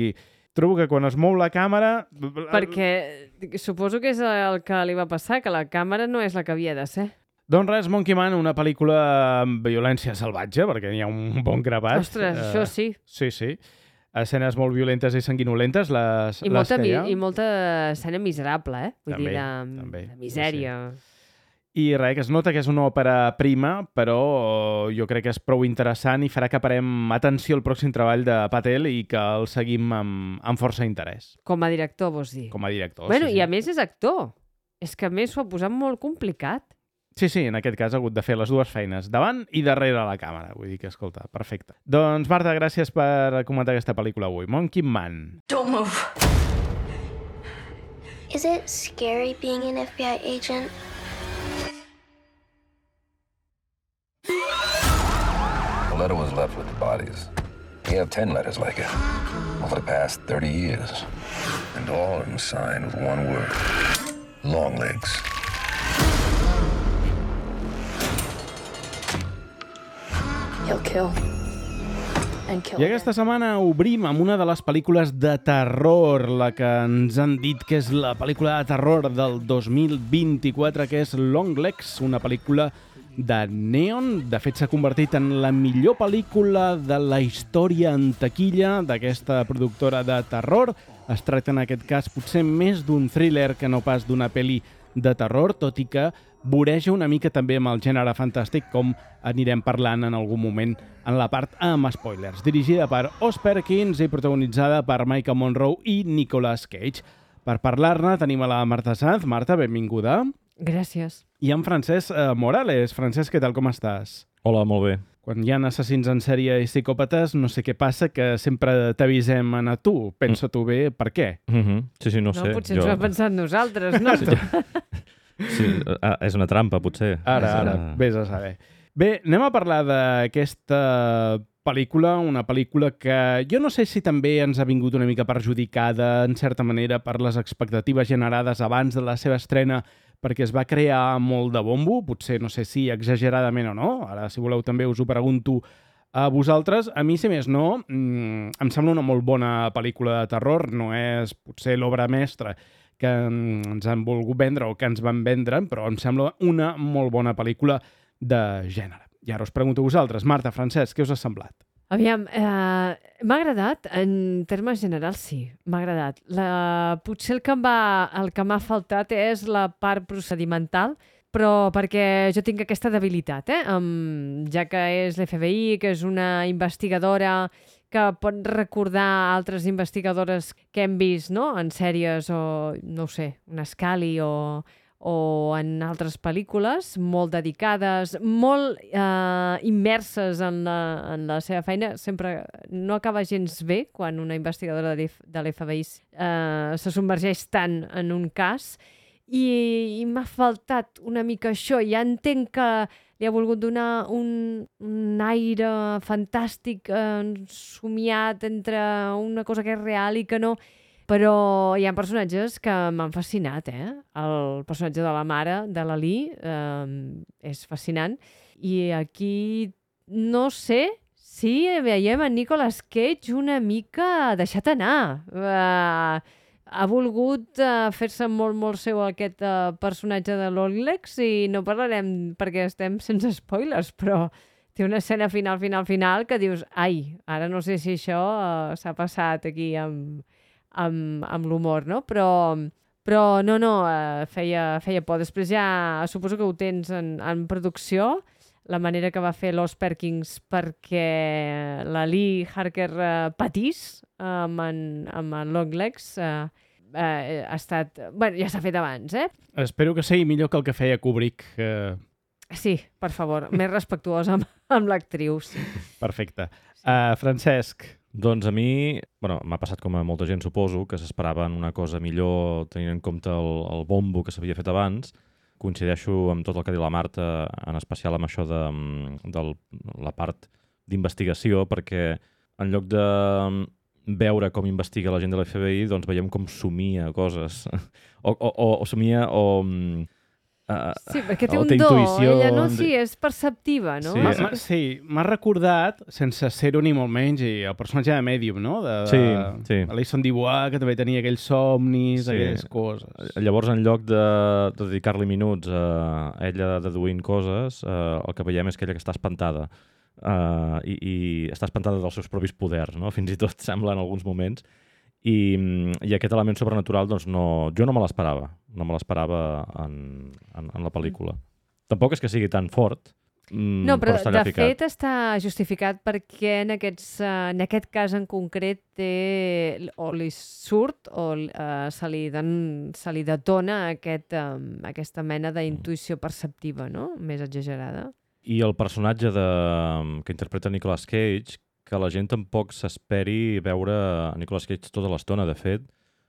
trobo que quan es mou la càmera... Perquè suposo que és el que li va passar, que la càmera no és la que havia de ser. Doncs res, Monkey Man, una pel·lícula amb violència salvatge, perquè hi ha un bon gravat. Ostres, uh, això sí. Sí, sí. Escenes molt violentes i sanguinolentes, les, I les molta, que hi ha. I molta escena miserable, eh? Vull també, dir, de, també, de misèria. Sí, sí. I res, que es nota que és una òpera prima, però jo crec que és prou interessant i farà que parem atenció al pròxim treball de Patel i que el seguim amb, amb força interès. Com a director, vols dir? Com a director, bueno, sí, sí. I a més és actor. És que a més s'ho ha posat molt complicat. Sí, sí, en aquest cas ha hagut de fer les dues feines, davant i darrere la càmera. Vull dir que, escolta, perfecte. Doncs, Marta, gràcies per comentar aquesta pel·lícula avui. Monkey Man. Don't move. Is it scary being an F B I agent? The letter was left with the bodies. We have ten letters like it over the past thirty years. And all of them signed with one word. Long legs. He'll kill. And kill I aquesta setmana obrim amb una de les pel·lícules de terror, la que ens han dit que és la pel·lícula de terror del dos mil vint-i-quatre, que és Long Legs, una pel·lícula de Neon. De fet, s'ha convertit en la millor pel·lícula de la història en taquilla d'aquesta productora de terror. Es tracta, en aquest cas, potser més d'un thriller que no pas d'una pel·li de terror, tot i que voreja una mica també amb el gènere fantàstic, com anirem parlant en algun moment en la part amb spoilers. Dirigida per Oz Perkins i protagonitzada per Maika Monroe i Nicolas Cage. Per parlar-ne tenim a la Marta Sanz. Marta, benvinguda. Gràcies. I en Francesc eh, Morales. Francesc, què tal, com estàs? Hola, molt bé. Quan hi ha assassins en sèrie i psicòpates, no sé què passa, que sempre t'avisem a tu. Pensa tu bé, per què? Mm-hmm. Sí, sí, no, No, sé. potser ens ho hem pensat nosaltres, no? Sí, sí. Ah, és una trampa, potser. Ara, és, ara, uh... vés a saber. Bé, anem a parlar d'aquesta pel·lícula, una pel·lícula que jo no sé si també ens ha vingut una mica perjudicada, en certa manera, per les expectatives generades abans de la seva estrena, perquè es va crear molt de bombo, potser no sé si exageradament o no, ara si voleu també us ho pregunto a vosaltres. A mi, si més no, mmm, em sembla una molt bona pel·lícula de terror, no és potser l'obra mestra que ens han volgut vendre o que ens van vendre, però em sembla una molt bona pel·lícula de gènere. I ara us pregunto a vosaltres, Marta, Francesc, què us ha semblat? Aviam, eh, m'ha agradat, en termes generals sí, m'ha agradat. La, potser el que em va, el que m'ha faltat és la part procedimental, però perquè jo tinc aquesta debilitat, eh? Um, ja que és l'F B I, que és una investigadora que pot recordar altres investigadores que hem vist, no?, en sèries o, no ho sé, una Scully o, o en altres pel·lícules, molt dedicades, molt eh, immerses en la, en la seva feina. Sempre no acaba gens bé quan una investigadora de l'F B I eh, se submergeix tant en un cas, i, i m'ha faltat una mica això. Ja entenc que li ha volgut donar un, un aire fantàstic, eh, somiat entre una cosa que és real i que no, però hi ha personatges que m'han fascinat, eh? El personatge de la mare, de la Lee, eh, és fascinant, i aquí no sé si veiem a Nicolas Cage una mica deixat anar. Eh, ha volgut uh, fer-se molt, molt seu aquest uh, personatge de Long Legs, i no parlarem perquè estem sense spoilers, però té una escena final, final, final que dius, ai, ara no sé si això uh, s'ha passat aquí amb, amb, amb l'humor, no? Però, però no, no, uh, feia, feia por. Després ja suposo que ho tens en, en producció, la manera que va fer Oz Perkins perquè la Lee Harker uh, patís uh, amb, en, amb en Long Legs, uh, uh, ha estat... Bueno, ja s'ha fet abans, eh? Espero que sigui millor que el que feia Kubrick. Eh... Sí, per favor, més respectuós amb, amb l'actriu. Sí. Perfecte. Uh, Francesc. Doncs a mi, bueno, m'ha passat com a molta gent, suposo, que s'esperaven una cosa millor tenint en compte el, el bombo que s'havia fet abans. Coincideixo amb tot el que ha dit la Marta, en especial amb això de, de la part d'investigació, perquè en lloc de veure com investiga la gent de l'F B I, doncs veiem com somia coses. O, o, o, o somia o Uh, Sí, perquè té o un té do, intuïció, ella no, de- sí, és perceptiva, no? Sí. M'ha- m'ha- Sí, m'ha recordat, sense ser-ho ni molt menys, i el personatge de Medium, no? De, de Sí, sí. Alison Dubois, que també tenia aquells somnis, Sí. aquelles coses. Llavors, en lloc de, de dedicar-li minuts a ella deduint coses, uh, el que veiem és que ella que està espantada. Uh, i, I està espantada dels seus propis poders, no? Fins i tot sembla en alguns moments. I, I aquest element sobrenatural, doncs, no, jo no me l'esperava. No me l'esperava en, en, en la pel·lícula. Tampoc és que sigui tan fort, mm, No, però, està de allà ficat. fet està justificat perquè en, aquests, uh, en aquest cas en concret té, o li surt o uh, se, li den, se li detona aquest, um, aquesta mena d'intuïció perceptiva, no? Més exagerada. I el personatge de, que interpreta Nicolas Cage, que la gent tampoc s'esperi veure a Nicolas Cage tota l'estona. De fet,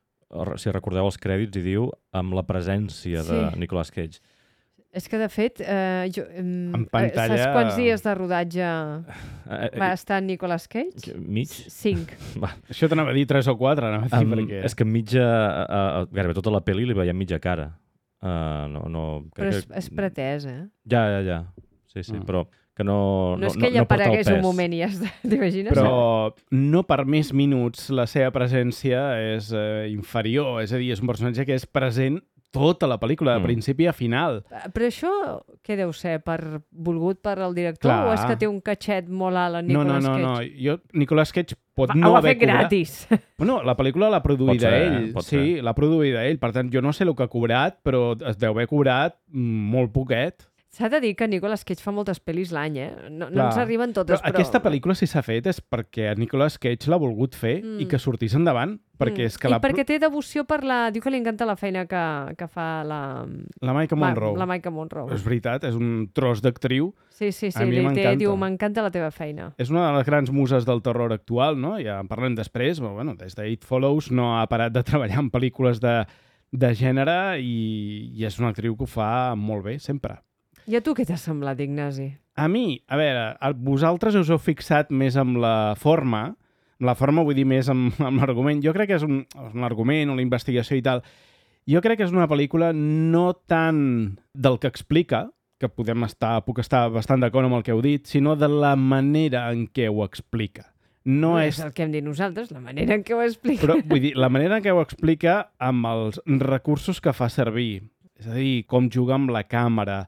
si recordeu els crèdits, hi diu amb la presència de Sí. Nicolas Cage. És que, de fet, eh, jo, um, En pantalla- saps quants dies de rodatge Eh, eh, va estar Nicolas Cage? Mig? Cinc. Va. Això t'anava a dir tres o quatre, anava a dir, Um, perquè... És que mitja, uh, gairebé tota la pel·li li veiem mitja cara. Uh, no, no, Però crec és, que- és pretès, eh? Ja, ja, ja. Sí, sí, Ah. però que no, No, és que ella no porta el aparegués un pes. moment i ja està, t'imagines? Però no per més minuts la seva presència és eh, inferior. És a dir, és un personatge que és present tota la pel·lícula, de Mm. principi a final. Però això, què deu ser? Per, volgut per al director? Clar. O és que té un catxet molt alt en No, no, Nicolas no, no. Cage? Jo, Nicolas Cage pot Va, no ho ha haver fet cobrat... gratis. Bueno, la pel·lícula l'ha produïda Pot ser, ell. pot Sí, ser. l'ha produïda ell. Per tant, jo no sé el que ha cobrat, però es deu haver cobrat mm, molt poquet. S'ha de dir que Nicolas Cage fa moltes pel·lis l'any, eh? No, no Clar. ens arriben Però totes, però... aquesta pel·lícula, si s'ha fet, és perquè Nicolas Cage l'ha volgut fer Mm. i que sortís endavant. Perquè és que I la, perquè té devoció per la... Diu que li encanta la feina que, que fa la... la Maika Ma- Monroe. La Maika Monroe. És veritat, és un tros d'actriu. Sí, sí, sí. A mi li té, m'encanta. diu, m'encanta la teva feina. És una de les grans muses del terror actual, no? Ja en parlem després, però bueno, des de It Follows no ha parat de treballar en pel·lícules de, de gènere i, i és una actriu que ho fa molt bé, sempre. I a tu què t'ha semblat, Ignasi? A mi, a veure, a vosaltres us heu fixat més amb la forma, amb la forma vull dir més amb, amb l'argument. Jo crec que és un, és un argument o la investigació i tal. Jo crec que és una pel·lícula no tant del que explica, que podem estar, puc estar bastant d'acord amb el que heu dit, sinó de la manera en què ho explica. No és... és... el que hem dit nosaltres, la manera en què ho explica. Però vull dir, la manera en què ho explica amb els recursos que fa servir. És a dir, com juga amb la càmera,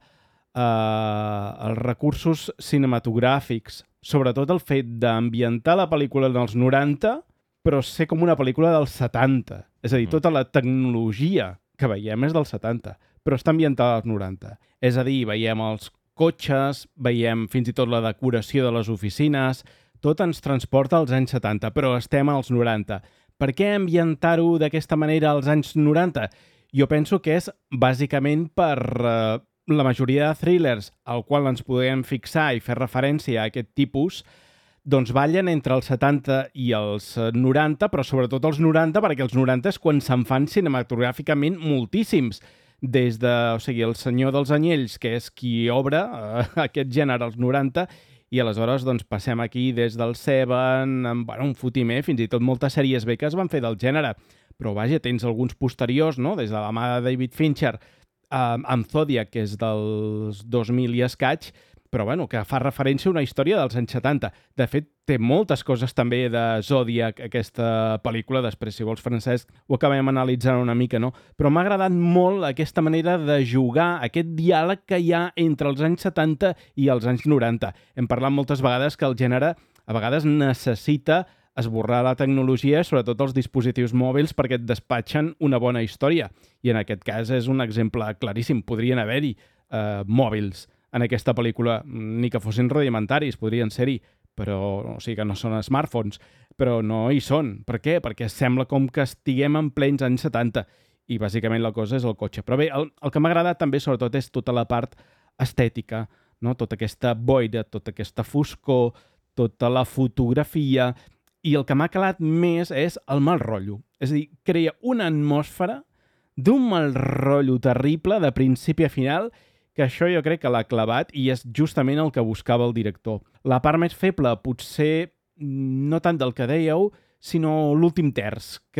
eh, els recursos cinematogràfics, sobretot el fet d'ambientar la pel·lícula en els noranta, però ser com una pel·lícula dels setanta. És a dir, tota la tecnologia que veiem és dels setanta, però està ambientada als noranta. És a dir, veiem els cotxes, veiem fins i tot la decoració de les oficines, tot ens transporta als anys setanta, però estem als noranta. Per què ambientar-ho d'aquesta manera als anys noranta? Jo penso que és bàsicament per eh, la majoria de thrillers al qual ens podem fixar i fer referència a aquest tipus, doncs ballen entre els setanta i els noranta, però sobretot els noranta, perquè els noranta és quan se'n fan cinematogràficament moltíssims. Des de, o sigui, El Senyor dels Anyells, que és qui obre eh, aquest gènere als noranta, i aleshores doncs, passem aquí des del Seven, amb bueno, un fotimer, fins i tot moltes sèries B que es van fer del gènere. Però vaja, tens alguns posteriors, no? Des de la mà de David Fincher, eh, amb Zodiac, que és dels dos mil i escaig, però bueno, que fa referència a una història dels anys setanta. De fet, té moltes coses també de Zodiac, aquesta pel·lícula. Després, si vols, Francesc, ho acabem analitzant una mica, no? Però m'ha agradat molt aquesta manera de jugar, aquest diàleg que hi ha entre els anys setanta i els anys noranta. Hem parlat moltes vegades que el gènere a vegades necessita esborrar la tecnologia, sobretot els dispositius mòbils, perquè et despatxen una bona història. I en aquest cas és un exemple claríssim. Podrien haver-hi eh, mòbils en aquesta pel·lícula, ni que fossin rudimentaris, podrien ser-hi, però, o sigui que no són smartphones, però no hi són. Per què? Perquè sembla com que estiguem en plens anys setanta i bàsicament la cosa és el cotxe. Però bé, el, el que m'ha agradat també sobretot és tota la part estètica, no? Tota aquesta boira, tota aquesta foscor, tota la fotografia, i el que m'ha calat més és el mal rotllo. És a dir, crea una atmosfera d'un mal rotllo terrible de principi a final, que això jo crec que l'ha clavat i és justament el que buscava el director. La part més feble, potser no tant del que dèieu, sinó l'últim terç. Crec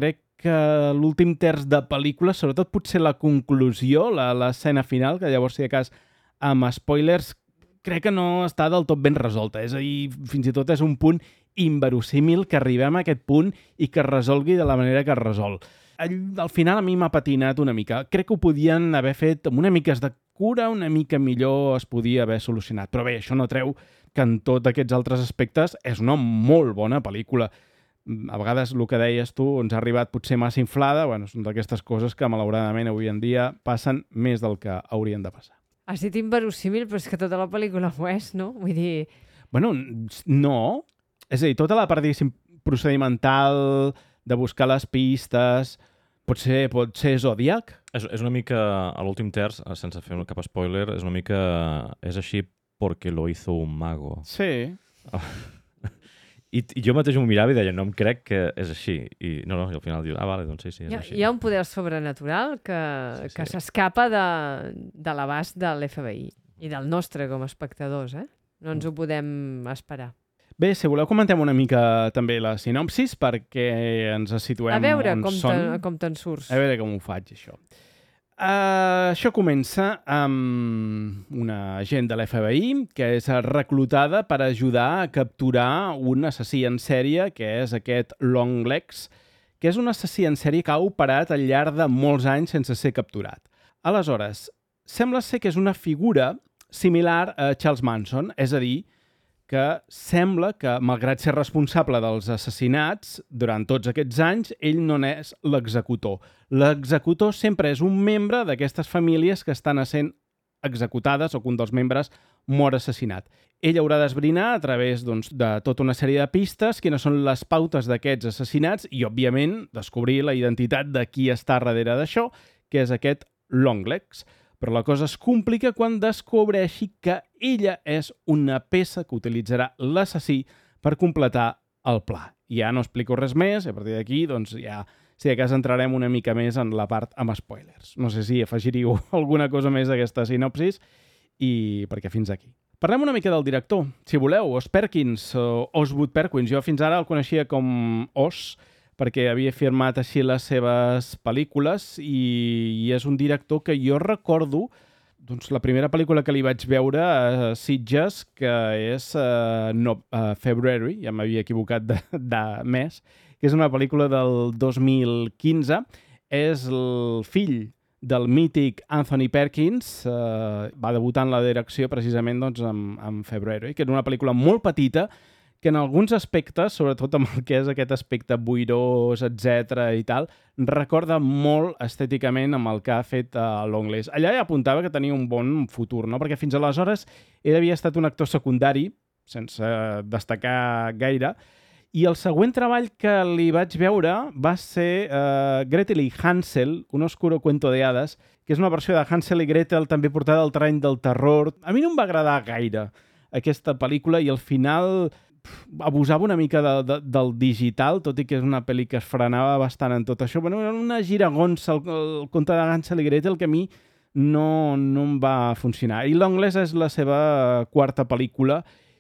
que l'últim terç de pel·lícula, sobretot potser la conclusió, la- l'escena final, que llavors, si de cas, amb spoilers, crec que no està del tot ben resolta. És a dir, fins i tot és un punt inverosímil que arribem a aquest punt i que es resolgui de la manera que es resol. Al, al final a mi m'ha patinat una mica. Crec que ho podien haver fet amb una mica de cura, una mica millor es podia haver solucionat. Però bé, això no treu que en tots aquests altres aspectes és una molt bona pel·lícula. A vegades el que deies tu ens ha arribat potser massa inflada. Bueno, són d'aquestes coses que malauradament avui en dia passen més del que haurien de passar. Has dit inverosímil, però és que tota la pel·lícula ho és, no? Vull dir... Bueno, no. És a dir, tota la part, diguéssim, procedimental, de buscar les pistes, potser pot ser Zodiac. És, és una mica, a l'últim terç, sense fer cap spoiler, és una mica... És així perquè lo hizo un mago. Sí. I, I jo mateix m'ho mirava i deia, no em crec que és així. I no, no, i al final dius, ah, vale, doncs sí, sí, és Hi ha, així. hi ha un poder sobrenatural que, Sí, sí. que s'escapa de, de l'abast de l'F B I i del nostre com a espectadors, eh? No ens ho podem esperar. Bé, si voleu comentem una mica també la sinopsis perquè ens situem A veure on com són. te- com te'n surts. A veure com ho faig, això. Uh, això comença amb una agent de l'F B I que és reclutada per ajudar a capturar un assassí en sèrie, que és aquest Longlegs, que és un assassí en sèrie que ha operat al llarg de molts anys sense ser capturat. Aleshores, sembla ser que és una figura similar a Charles Manson, és a dir, que sembla que, malgrat ser responsable dels assassinats, durant tots aquests anys, ell no n'és l'executor. L'executor sempre és un membre d'aquestes famílies que estan essent executades o que un dels membres mor assassinat. Ell haurà d'esbrinar a través doncs, de tota una sèrie de pistes quines són les pautes d'aquests assassinats i, òbviament, descobrir la identitat de qui està darrere d'això, que és aquest Longlegs. Però la cosa es complica quan descobreixi que ella és una peça que utilitzarà l'assassí per completar el pla. Ja no explico res més, i a partir d'aquí, doncs, ja, si de cas entrarem una mica més en la part amb spoilers. No sé si afegiríeu alguna cosa més a aquesta sinopsis, i perquè fins aquí. Parlem una mica del director. Si voleu, Os Perkins, o Oswood Perkins. Jo fins ara el coneixia com Os, perquè havia firmat així les seves pel·lícules i, i és un director que jo recordo doncs, la primera pel·lícula que li vaig veure a Sitges, que és uh, no, uh, February, ja m'havia equivocat de, de mes, que és una pel·lícula del dos mil quinze. És el fill del mític Anthony Perkins, uh, va debutar en la direcció precisament doncs, amb, amb February, que era una pel·lícula molt petita, que en alguns aspectes, sobretot amb el que és aquest aspecte boirós, etcètera i tal, recorda molt estèticament amb el que ha fet uh, Longlegs. Allà ja apuntava que tenia un bon futur, no? Perquè fins aleshores ell havia estat un actor secundari, sense destacar gaire, i el següent treball que li vaig veure va ser uh, Gretel i Hansel, un oscuro cuento de hadas, que és una versió de Hansel i Gretel també portada al terreny del terror. A mi no em va agradar gaire aquesta pel·lícula i al final abusava una mica de, de, del digital, tot i que és una pel·li que es frenava bastant en tot això. Bueno, era una giragonsa, el, el conte de Hansel i Gretel, que a mi no, no em va funcionar. I Longlegs és la seva quarta pel·lícula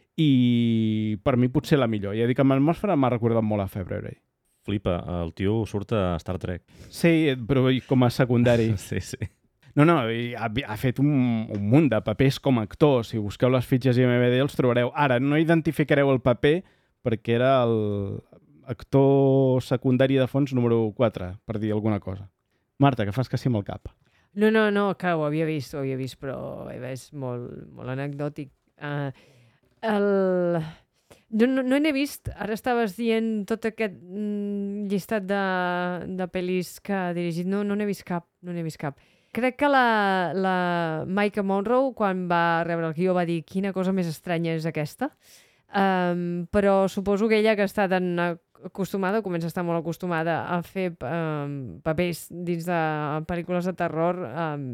i per mi potser la millor. Ja dic que l'atmosfera m'ha recordat molt a February. Flipa, el tio surt a Star Trek. Sí, però com a secundari. Sí, sí. No, no, ha, ha fet un, un munt de papers com a actor. Si busqueu les fitxes I M D B els trobareu. Ara, no identificareu el paper perquè era el actor secundari de fons número quatre, per dir alguna cosa. Marta, que fas que sí amb el cap. No, no, no, que ho havia vist, ho havia vist, però és molt, molt anecdòtic. Uh, el... No, no, no n'he vist, ara estaves dient tot aquest mm, llistat de, de pel·lis que ha dirigit, no, no n'he vist cap, no n'he vist cap. Crec que la, la Maika Monroe, quan va rebre el guió, va dir quina cosa més estranya és aquesta. Um, però suposo que ella, que està tan acostumada, comença a estar molt acostumada a fer um, papers dins de pel·lícules de terror, um,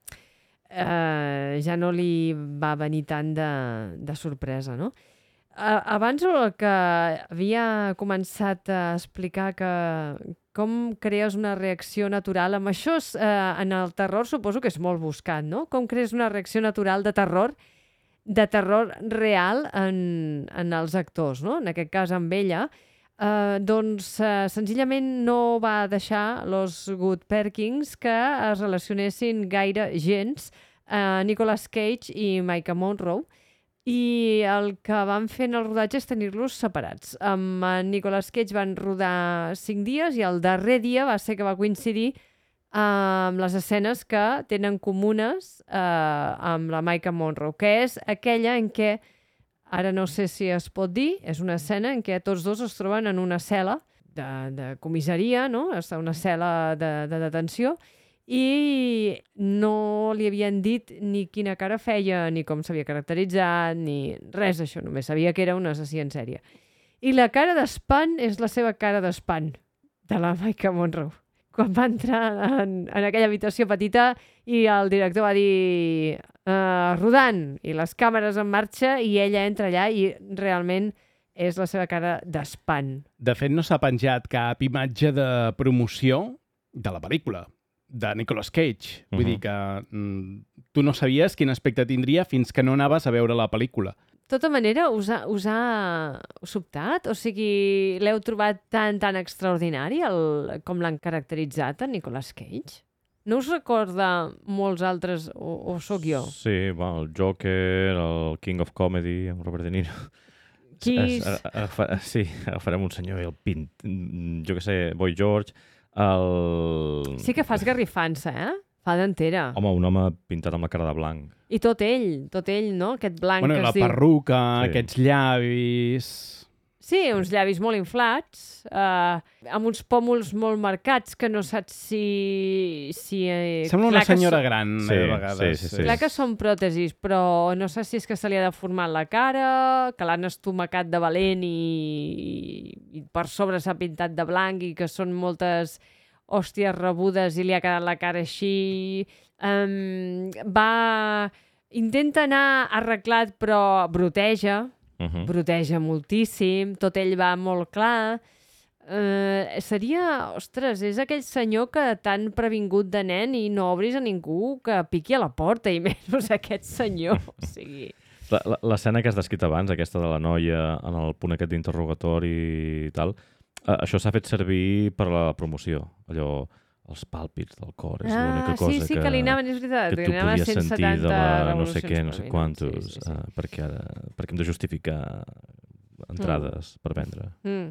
uh, ja no li va venir tant de, de sorpresa, no? Uh, abans el que havia començat a explicar que com crees una reacció natural, amb això eh, en el terror suposo que és molt buscat, no? Com crees una reacció natural de terror, de terror real en, en els actors, no? En aquest cas amb ella, Uh, doncs uh, senzillament no va deixar los Good Perkins que es relacionessin gaire gens uh, Nicolas Cage i Maika Monroe, i el que van fer en el rodatge és tenir-los separats. Amb en Nicolas Cage van rodar cinc dies i el darrer dia va ser que va coincidir amb les escenes que tenen comunes uh, amb la Maika Monroe, que és aquella en què, ara no sé si es pot dir, és una escena en què tots dos es troben en una cel·la de, de comissaria, no? Està una cel·la de, de detenció, i no li havien dit ni quina cara feia, ni com s'havia caracteritzat, ni res d'això, només sabia que era un assassí en sèrie. I la cara d'espant és la seva cara d'espant, de la Maika Monroe. Quan va entrar en, en aquella habitació petita i el director va dir uh, rodant, i les càmeres en marxa, i ella entra allà i realment és la seva cara d'espant. De fet, no s'ha penjat cap imatge de promoció de la pel·lícula, de Nicolas Cage. Vull uh-huh. dir que mm, tu no sabies quin aspecte tindria fins que no anaves a veure la pel·lícula. De tota manera, us ha, us ha sobtat? O sigui, l'heu trobat tan, tan extraordinari el, com l'han caracteritzat a Nicolas Cage? No us recorda molts altres, o, o sóc jo? Sí, bueno, el Joker, el King of Comedy, amb Robert De Niro. Kiss. Sí, agafarem un senyor i el pint, jo què sé, Boy George, el... Sí que fas garrifança, eh? Fa d'entera. Home, un home pintat amb la cara de blanc. I tot ell, tot ell, no? Aquest blanc bueno, que la es diu... perruca, Sí. aquests llavis... Sí, uns llavis molt inflats, eh, amb uns pòmuls molt marcats, que no saps si... si eh, Sembla una clar que senyora so- gran, Sí, eh, a vegades. sí, sí, sí. Clar que són pròtesis, però no sé si és que se li ha deformat la cara, que l'han estomacat de valent i, i per sobre s'ha pintat de blanc i que són moltes hòsties rebudes i li ha quedat la cara així. Um, va... Intenta anar arreglat, però broteja, Uh -huh. broteja moltíssim, tot ell va molt clar. Uh, seria, ostres, és aquell senyor que t'han previngut de nen i no obris a ningú que piqui a la porta, i menys aquest senyor. O sigui... La- la- L'escena que has descrit abans, aquesta de la noia en el punt aquest d'interrogatori i tal, eh, això s'ha fet servir per a la promoció. Allò, els pàlpits del cor, és l'única cosa sí, sí, que, que li anaven, és veritat, que que tu li anaven a podies cent sentir de setanta la no sé què, no revolucions sé per quantos, minut. Sí, sí, sí. eh, perquè, ara, perquè hem de justificar entrades mm. per vendre. Mm.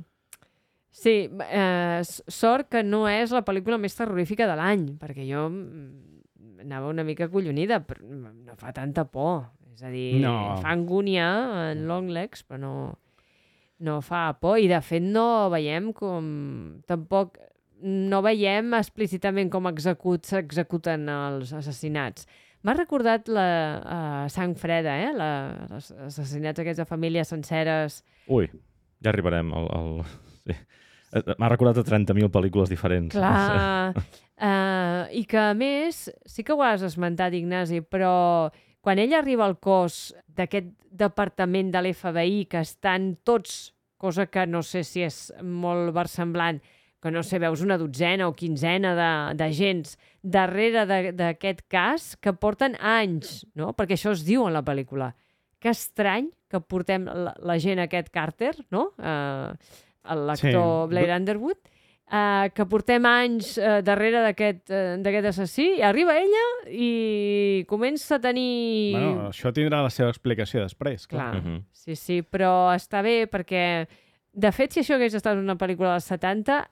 Sí, eh, s- sort que no és la pel·lícula més terrorífica de l'any, perquè jo mm, anava una mica collonida, però no fa tanta por. És a dir, No. fa angúnia en Longlegs, però no, no fa por. I, de fet, no veiem com... Tampoc no veiem explícitament com execut, s'executen els assassinats. M'ha recordat la uh, Sang Freda, eh? La, els assassinats aquests de famílies senceres. Ui, ja arribarem al... al... Sí. Eh, M'ha recordat a trenta mil pel·lícules diferents. Clar, uh, i que a més, sí que ho has esmentat, Ignasi, però quan ell arriba al cos d'aquest departament de l'F B I, que estan tots, cosa que no sé si és molt versemblant, que no sé, veus una dotzena o quinzena de- d'agents darrere de- d'aquest cas que porten anys, no? Perquè això es diu en la pel·lícula. Que estrany que portem la, la gent aquest Carter, no? Uh, l'actor Sí. Blair Underwood, uh, que portem anys uh, darrere d'aquest uh, d'aquest assassí, i arriba ella i comença a tenir... Bueno, això tindrà la seva explicació després, clar. Clar, Mhm. sí, sí, però està bé perquè, de fet, si això hagués estat una pel·lícula dels setanta,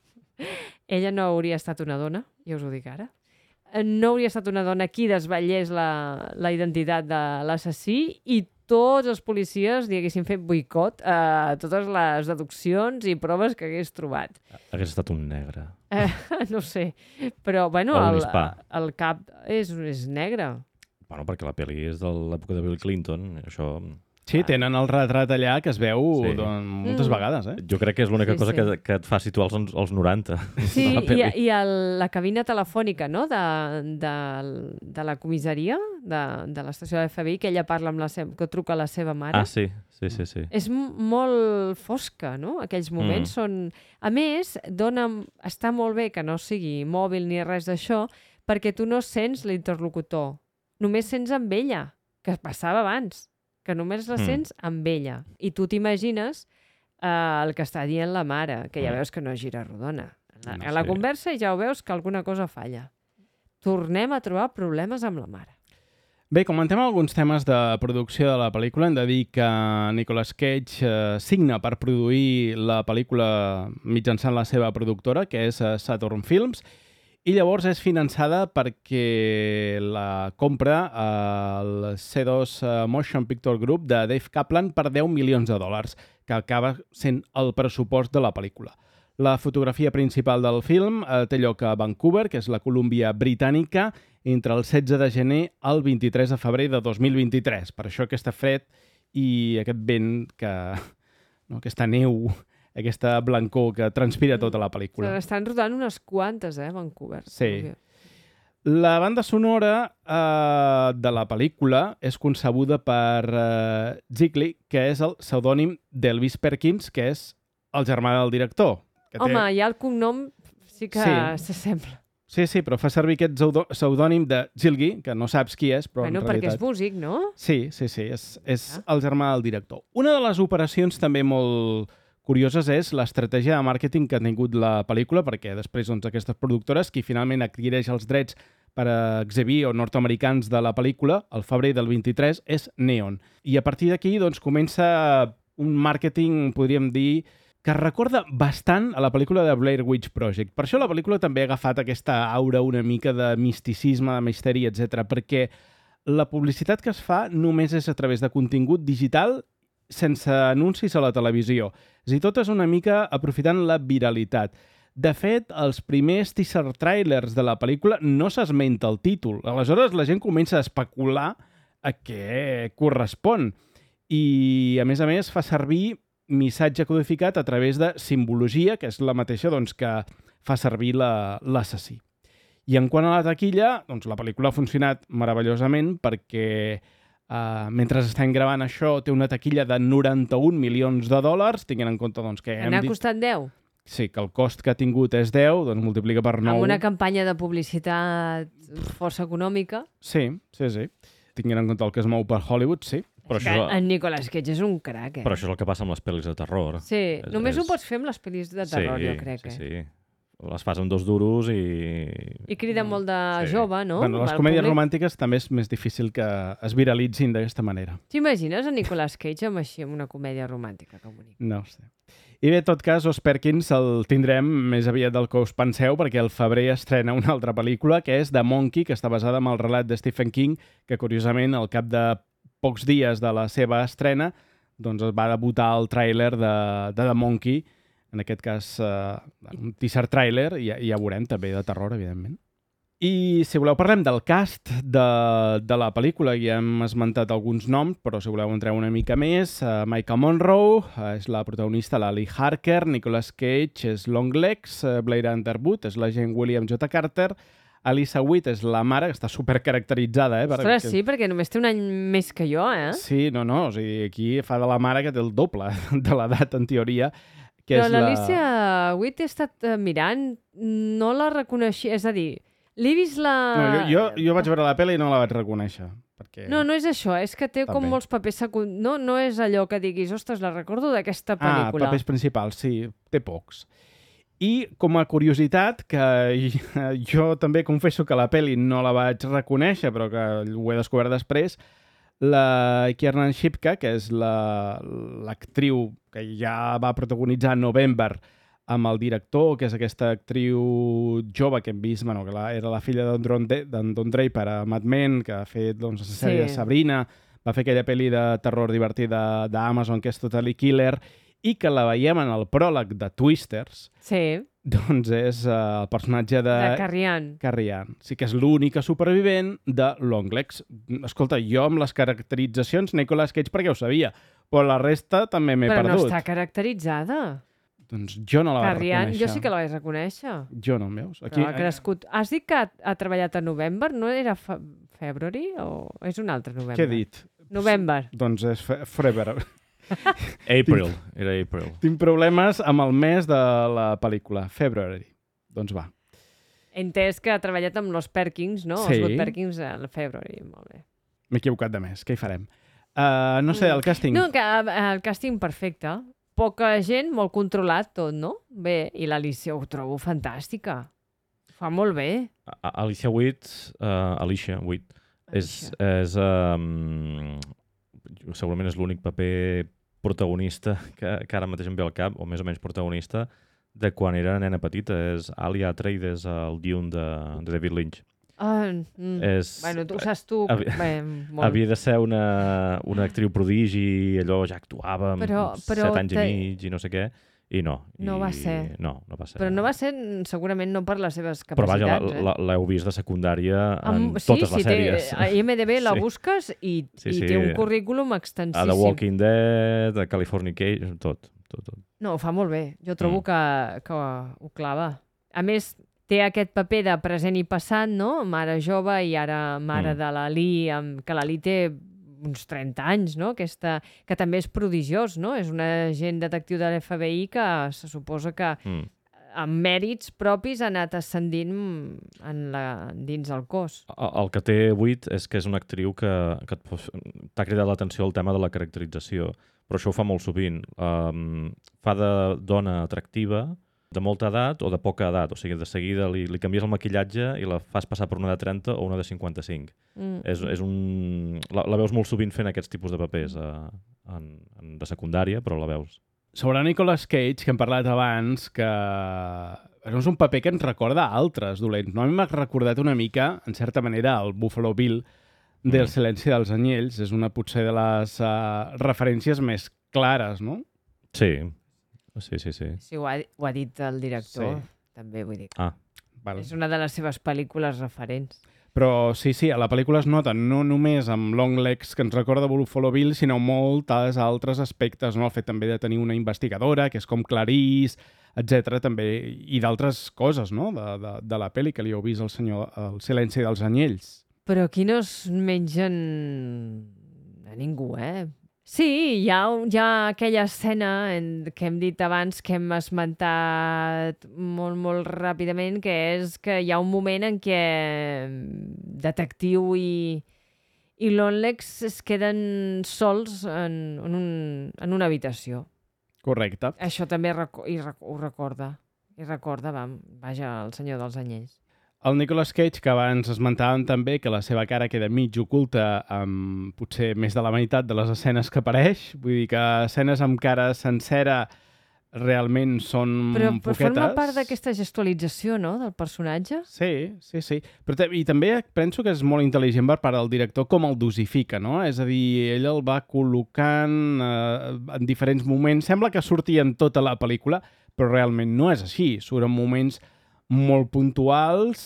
ella no hauria estat una dona, ja us ho dic ara. Eh, No hauria estat una dona qui desvetllés la, la identitat de l'assassí i tots els policies li haguessin fet boicot a totes les deduccions i proves que hagués trobat. Hagués estat un negre. Eh, no sé, però, bueno, O un el, hispà. el cap és, és negre. Bueno, perquè la pel·li és de l'època de Bill Clinton, això... Sí, tenen el retrat allà que es veu Sí. doncs, moltes Mm. vegades, eh? Jo crec que és l'única Sí, cosa sí. que, que et fa situar als, anys- als noranta. Sí, de la i, pel·li. i el, la cabina telefònica, no?, de, de, de la comissaria, de, de l'estació de l'F B I, que ella parla amb la seva, que truca a la seva mare. Ah, sí, sí, sí. sí. És m- molt fosca, no?, aquells moments Mm. són... A més, dona, està molt bé que no sigui mòbil ni res d'això, perquè tu no sents l'interlocutor, només sents amb ella, que passava abans, que només la Mm. sents amb ella. I tu t'imagines uh, el que està dient la mare, que ja Mm. veus que no gira rodona. En la, No en la sé. conversa ja ho veus que alguna cosa falla. Tornem a trobar problemes amb la mare. Bé, comentem alguns temes de producció de la pel·lícula. Hem de dir que Nicolas Cage eh, signa per produir la pel·lícula mitjançant la seva productora, que és eh, Saturn Films, i llavors és finançada perquè la compra el C dos Motion Picture Group de Dave Kaplan per deu milions de dòlars, que acaba sent el pressupost de la pel·lícula. La fotografia principal del film eh, té lloc a Vancouver, que és la Colúmbia Britànica, entre el setze de gener al vint-i-tres de febrer de dos mil vint-i-tres. Per això aquesta fred i aquest vent, que, no, aquesta neu, aquesta blancor que transpira tota la Se pel·lícula. n'estan rodant unes quantes, eh, Vancouver. Sí. La banda sonora eh, de la pel·lícula és concebuda per eh, Jiggly, que és el pseudònim d'Elvis Perkins, que és el germà del director. Que té... Home, ja el cognom sí que Sí. s'assembla. Sí, sí, però fa servir aquest pseudo- pseudònim de Gilgy, que no saps qui és, però Bueno, en perquè realitat... és músic, no? Sí, sí, sí, és, és Ah. el germà del director. Una de les operacions també molt curioses és l'estratègia de màrqueting que ha tingut la pel·lícula, perquè després doncs, aquestes productores, qui finalment adquireix els drets per a exhibir o nord-americans de la pel·lícula, al febrer del vint-i-tres, és Neon. I a partir d'aquí doncs, comença un màrqueting, podríem dir, que recorda bastant a la pel·lícula de Blair Witch Project. Per això la pel·lícula també ha agafat aquesta aura una mica de misticisme, de misteri, etcètera, perquè la publicitat que es fa només és a través de contingut digital sense anuncis a la televisió. És a dir, tot és una mica aprofitant la viralitat. De fet, els primers teaser trailers de la pel·lícula no s'esmenta el títol. Aleshores, la gent comença a especular a què correspon. I, a més a més, fa servir missatge codificat a través de simbologia, que és la mateixa doncs, que fa servir l'assassí. I en quant a la taquilla, doncs, la pel·lícula ha funcionat meravellosament perquè Uh, mentre estem gravant això, té una taquilla de noranta-un milions de dòlars, tinguent en compte doncs, que hem N'ha dit... costat deu. Sí, que el cost que ha tingut és deu, doncs multiplica per nou. Amb una campanya de publicitat força econòmica. Sí, sí, sí. Tinguent en compte el que es mou per Hollywood, sí. Però Que això, és, en Nicolas Cage és un crac, eh? però això és el que passa amb les pel·lis de terror. Sí, És- només és- ho pots fer amb les pel·lis de terror, sí, jo crec. Sí, eh? sí. Les fas amb dos duros i... I crida molt de Sí. jove, no? Bueno, les El comèdies públic. romàntiques també és més difícil que es viralitzin d'aquesta manera. T'imagines a Nicolas Cage amb així, amb una comèdia romàntica? Que bonic. No ho sé. I bé, en tot cas, Os Perkins el tindrem més aviat del que us penseu, perquè al febrer estrena una altra pel·lícula, que és The Monkey, que està basada en el relat de Stephen King, que curiosament, al cap de pocs dies de la seva estrena, doncs es va debutar el tràiler de, de The Monkey, en aquest cas uh, un teaser tràiler, i ja, ja veurem, també de terror, evidentment. I si voleu parlem del cast de, de la pel·lícula, ja hem esmentat alguns noms, però si voleu entrar una mica més, uh, Michael Monroe uh, és la protagonista, la Lee Harker, Nicolas Cage és Longlegs, uh, Blair Underwood és la Jane William J. Carter, Alissa Witt és la mare, que està supercaracteritzada, eh? Ostres, sí, perquè només té un any més que jo, eh? Sí, no, no, o sigui, aquí fa de la mare que té el doble de l'edat, en teoria, que Però és la... l'Alicia Witt he estat eh, mirant, no la reconeixia, és a dir, l'he vist la... No, jo, jo, jo vaig veure la pel·li i no la vaig reconèixer. Perquè... No, no és això, és que té com També. molts papers secundaris. No, no és allò que diguis, ostres, la recordo d'aquesta Ah, pel·lícula. papers principals, sí, té pocs. I com a curiositat, que jo també confesso que la pel·li no la vaig reconèixer, però que ho he descobert després, la Kiernan Shipka, que és la- l'actriu que ja va protagonitzar November amb el director, que és aquesta actriu jove que hem vist, bueno, que la, era la filla d'en Don, d'en Don Draper a Mad Men, que ha fet doncs, la sèrie Sí. Sabrina, va fer aquella pel·li de terror divertida d'Amazon, que és Totally Killer, i que la veiem en el pròleg de Twisters, Sí, doncs és uh, el personatge de, de Carrian. Carrie Ann. Sí que és l'única supervivent de Longlegs. Escolta, jo amb les caracteritzacions Nicolas Cage perquè ho sabia, però la resta també m'he Però perdut. no està caracteritzada. Doncs jo no la vaig Carrian, reconèixer. jo sí que la vaig reconèixer. Jo no, em veus? Aquí, Però ha crescut. Has dit que ha, ha treballat a November? No era fe February o és un altre November? Què he dit? November. Doncs és fe- Forever. April, era April. Tinc problemes amb el mes de la pel·lícula, February. Doncs va. He entès que ha treballat amb los Perkins, no? Sí. Els Good Perkins al February. Molt bé. M'he equivocat de mes, què hi farem? Uh, no sé, el càsting. No, que eh, el càsting perfecte. poca gent, molt controlat tot, no? Bé, i l'Alicia ho trobo fantàstica. Fa molt bé. A Alicia Witt, uh, Alicia Witt, és, és um, segurament és l'únic paper protagonista que, que ara mateix em ve al cap, o més o menys protagonista, de quan era nena petita. És Alia Atreides al Dune de, de David Lynch. Ah, mm. és, bueno, tu ho saps tu. Havia, bé, molt. havia de ser una, una actriu prodigi, allò ja actuava amb però, però set anys te... i mig i no sé què, i no. No I, va ser. No, no va ser. Però no va ser, segurament, no per les seves capacitats. Però vaja, l'heu vist de secundària en Amb, totes sí, les sí, sèries. Té, a I M D B la sí. busques i, sí, i sí. té un currículum extensíssim. A The Walking Dead, a Californication, tot, tot, tot. No, ho fa molt bé. Jo trobo Mm. que, que ho clava. A més, té aquest paper de present i passat, no? Mare jove i ara mare Mm. de l'Ali, amb- que l'Ali té uns trenta anys, no? Aquesta, que també és prodigiós, no? És un agent detectiu de l'F B I que se suposa que Mm. amb mèrits propis ha anat ascendint en la, dins el cos. El, el que té Witt és que és una actriu que, que et pos- t'ha cridat l'atenció el tema de la caracterització, però això ho fa molt sovint. Um, fa de dona atractiva, de molta edat o de poca edat, o sigui, de seguida li, li canvies el maquillatge i la fas passar per una de trenta o una de cinquanta-cinc. Mm. És, és un... la, la veus molt sovint fent aquests tipus de papers a, en, en, de secundària, però la veus. Sobre Nicolas Cage, que hem parlat abans, que és un paper que ens recorda a altres dolents. No? A mi m'ha recordat una mica, en certa manera, el Buffalo Bill del Mm. Silenci dels Anyells. És una, potser, de les uh, referències més clares, no? Sí, sí, sí. sí. Sí, ho ha, ho ha dit el director, Sí. també, vull dir. Ah, Val. És una de les seves pel·lícules referents. Però sí, sí, a la pel·lícula es nota no només amb Longlegs, que ens recorda Buffalo Bill, sinó molts altres aspectes, no? El fet també de tenir una investigadora, que és com Clarice, etcètera també, i d'altres coses, no?, de, de, de la pel·li que li heu vist al senyor El Silenci dels Anyells. Però aquí no es mengen a ningú, eh? Sí, hi ha, hi ha aquella escena en, que hem dit abans, que hem esmentat molt, molt ràpidament, que és que hi ha un moment en què detectiu i, i Longlegs es queden sols en, en, un, en una habitació. Correcte. Això també reco i rec ho recorda. I recorda, vam, vaja, el senyor dels anyells. El Nicolas Cage, que abans esmentàvem també que la seva cara queda mig oculta amb potser més de la meitat de les escenes que apareix. Vull dir que escenes amb cara sencera realment són però, però poquetes. forma part d'aquesta gestualització, no?, del personatge? Sí, sí, sí. Però I també penso que és molt intel·ligent per part del director com el dosifica, no? És a dir, ell el va col·locant eh, en diferents moments. Sembla que surti en tota la pel·lícula, però realment no és així. Surt en moments molt puntuals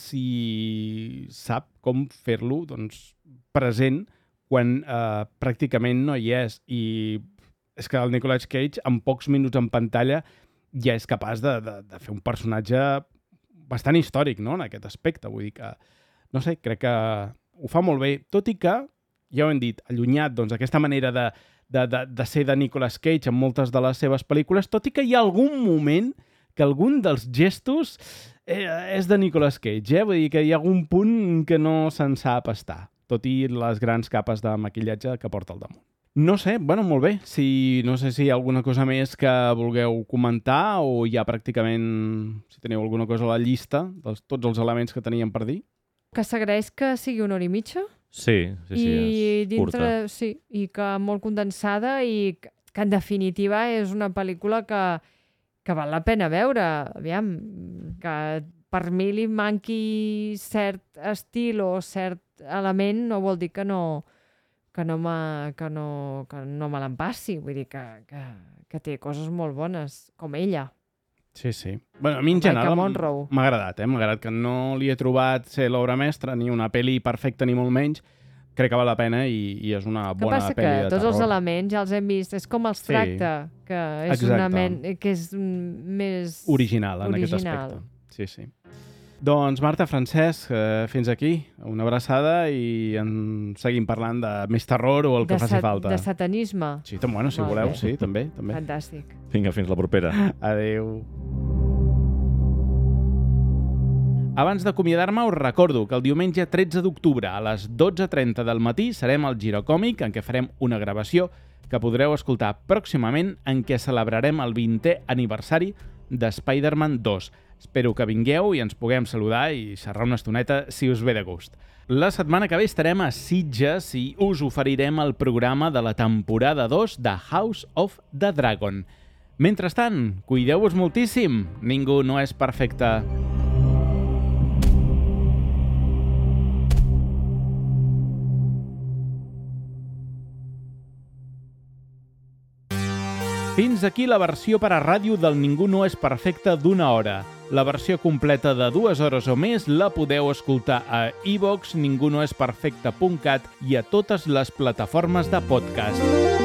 i sap com fer-lo, doncs, present quan eh, pràcticament no hi és. I és que el Nicolas Cage, en pocs minuts en pantalla, ja és capaç de, de, de fer un personatge bastant històric, no?, en aquest aspecte. Vull dir que, no sé, crec que ho fa molt bé, tot i que, ja ho hem dit, allunyat, doncs, aquesta manera de, de, de, de ser de Nicolas Cage en moltes de les seves pel·lícules, tot i que hi ha algun moment que algun dels gestos eh, és de Nicolas Cage, eh? Vull dir que hi ha algun punt que no se'n sap estar, tot i les grans capes de maquillatge que porta al damunt. No sé, bueno, molt bé. Si, no sé si hi ha alguna cosa més que vulgueu comentar o ja pràcticament, si teniu alguna cosa a la llista, dels tots els elements que teníem per dir. Que s'agraeix que sigui una hora i mitja. sí, sí, sí, I és dintre, curta. sí, i que molt condensada i que, que en definitiva és una pel·lícula que, que val la pena veure. Aviam, que per mi li manqui cert estil o cert element no vol dir que no que no me, que no, que no me l'empassi. Vull dir que, que, que té coses molt bones, com ella. Sí, sí. Bueno, a mi en Maika general Monroe. m'ha agradat, eh? M'ha agradat que no li he trobat ser l'obra mestra, ni una pel·li perfecta ni molt menys. Crec que val la pena i, i és una Que bona passa pel·li que de tots terror. els elements ja els hem vist, és com els Sí. tracta, que és, Exacte. una men que és mm, més... Original, en aquest original. aspecte. Sí, sí. Doncs, Marta, Francesc, eh, fins aquí. Una abraçada i en seguim parlant de més terror o el que de faci sat- falta. De satanisme. Sí, tam- bueno, si Molt voleu, bé. sí, també. també. Fantàstic. Vinga, fins la propera. Adéu. Abans d'acomiadar-me, us recordo que el diumenge tretze d'octubre a les dotze trenta del matí serem al Girocòmic, en què farem una gravació que podreu escoltar pròximament, en què celebrarem el vintè aniversari de Spider-Man dos. Espero que vingueu i ens puguem saludar i xerrar una estoneta si us ve de gust. La setmana que ve estarem a Sitges i us oferirem el programa de la temporada dos de House of the Dragon. Mentrestant, cuideu-vos moltíssim. Ningú no és perfecte. Fins aquí la versió per a ràdio del Ningú no és perfecte d'una hora. La versió completa de dues hores o més la podeu escoltar a iVox, ningunoesperfecte punt cat i a totes les plataformes de podcast.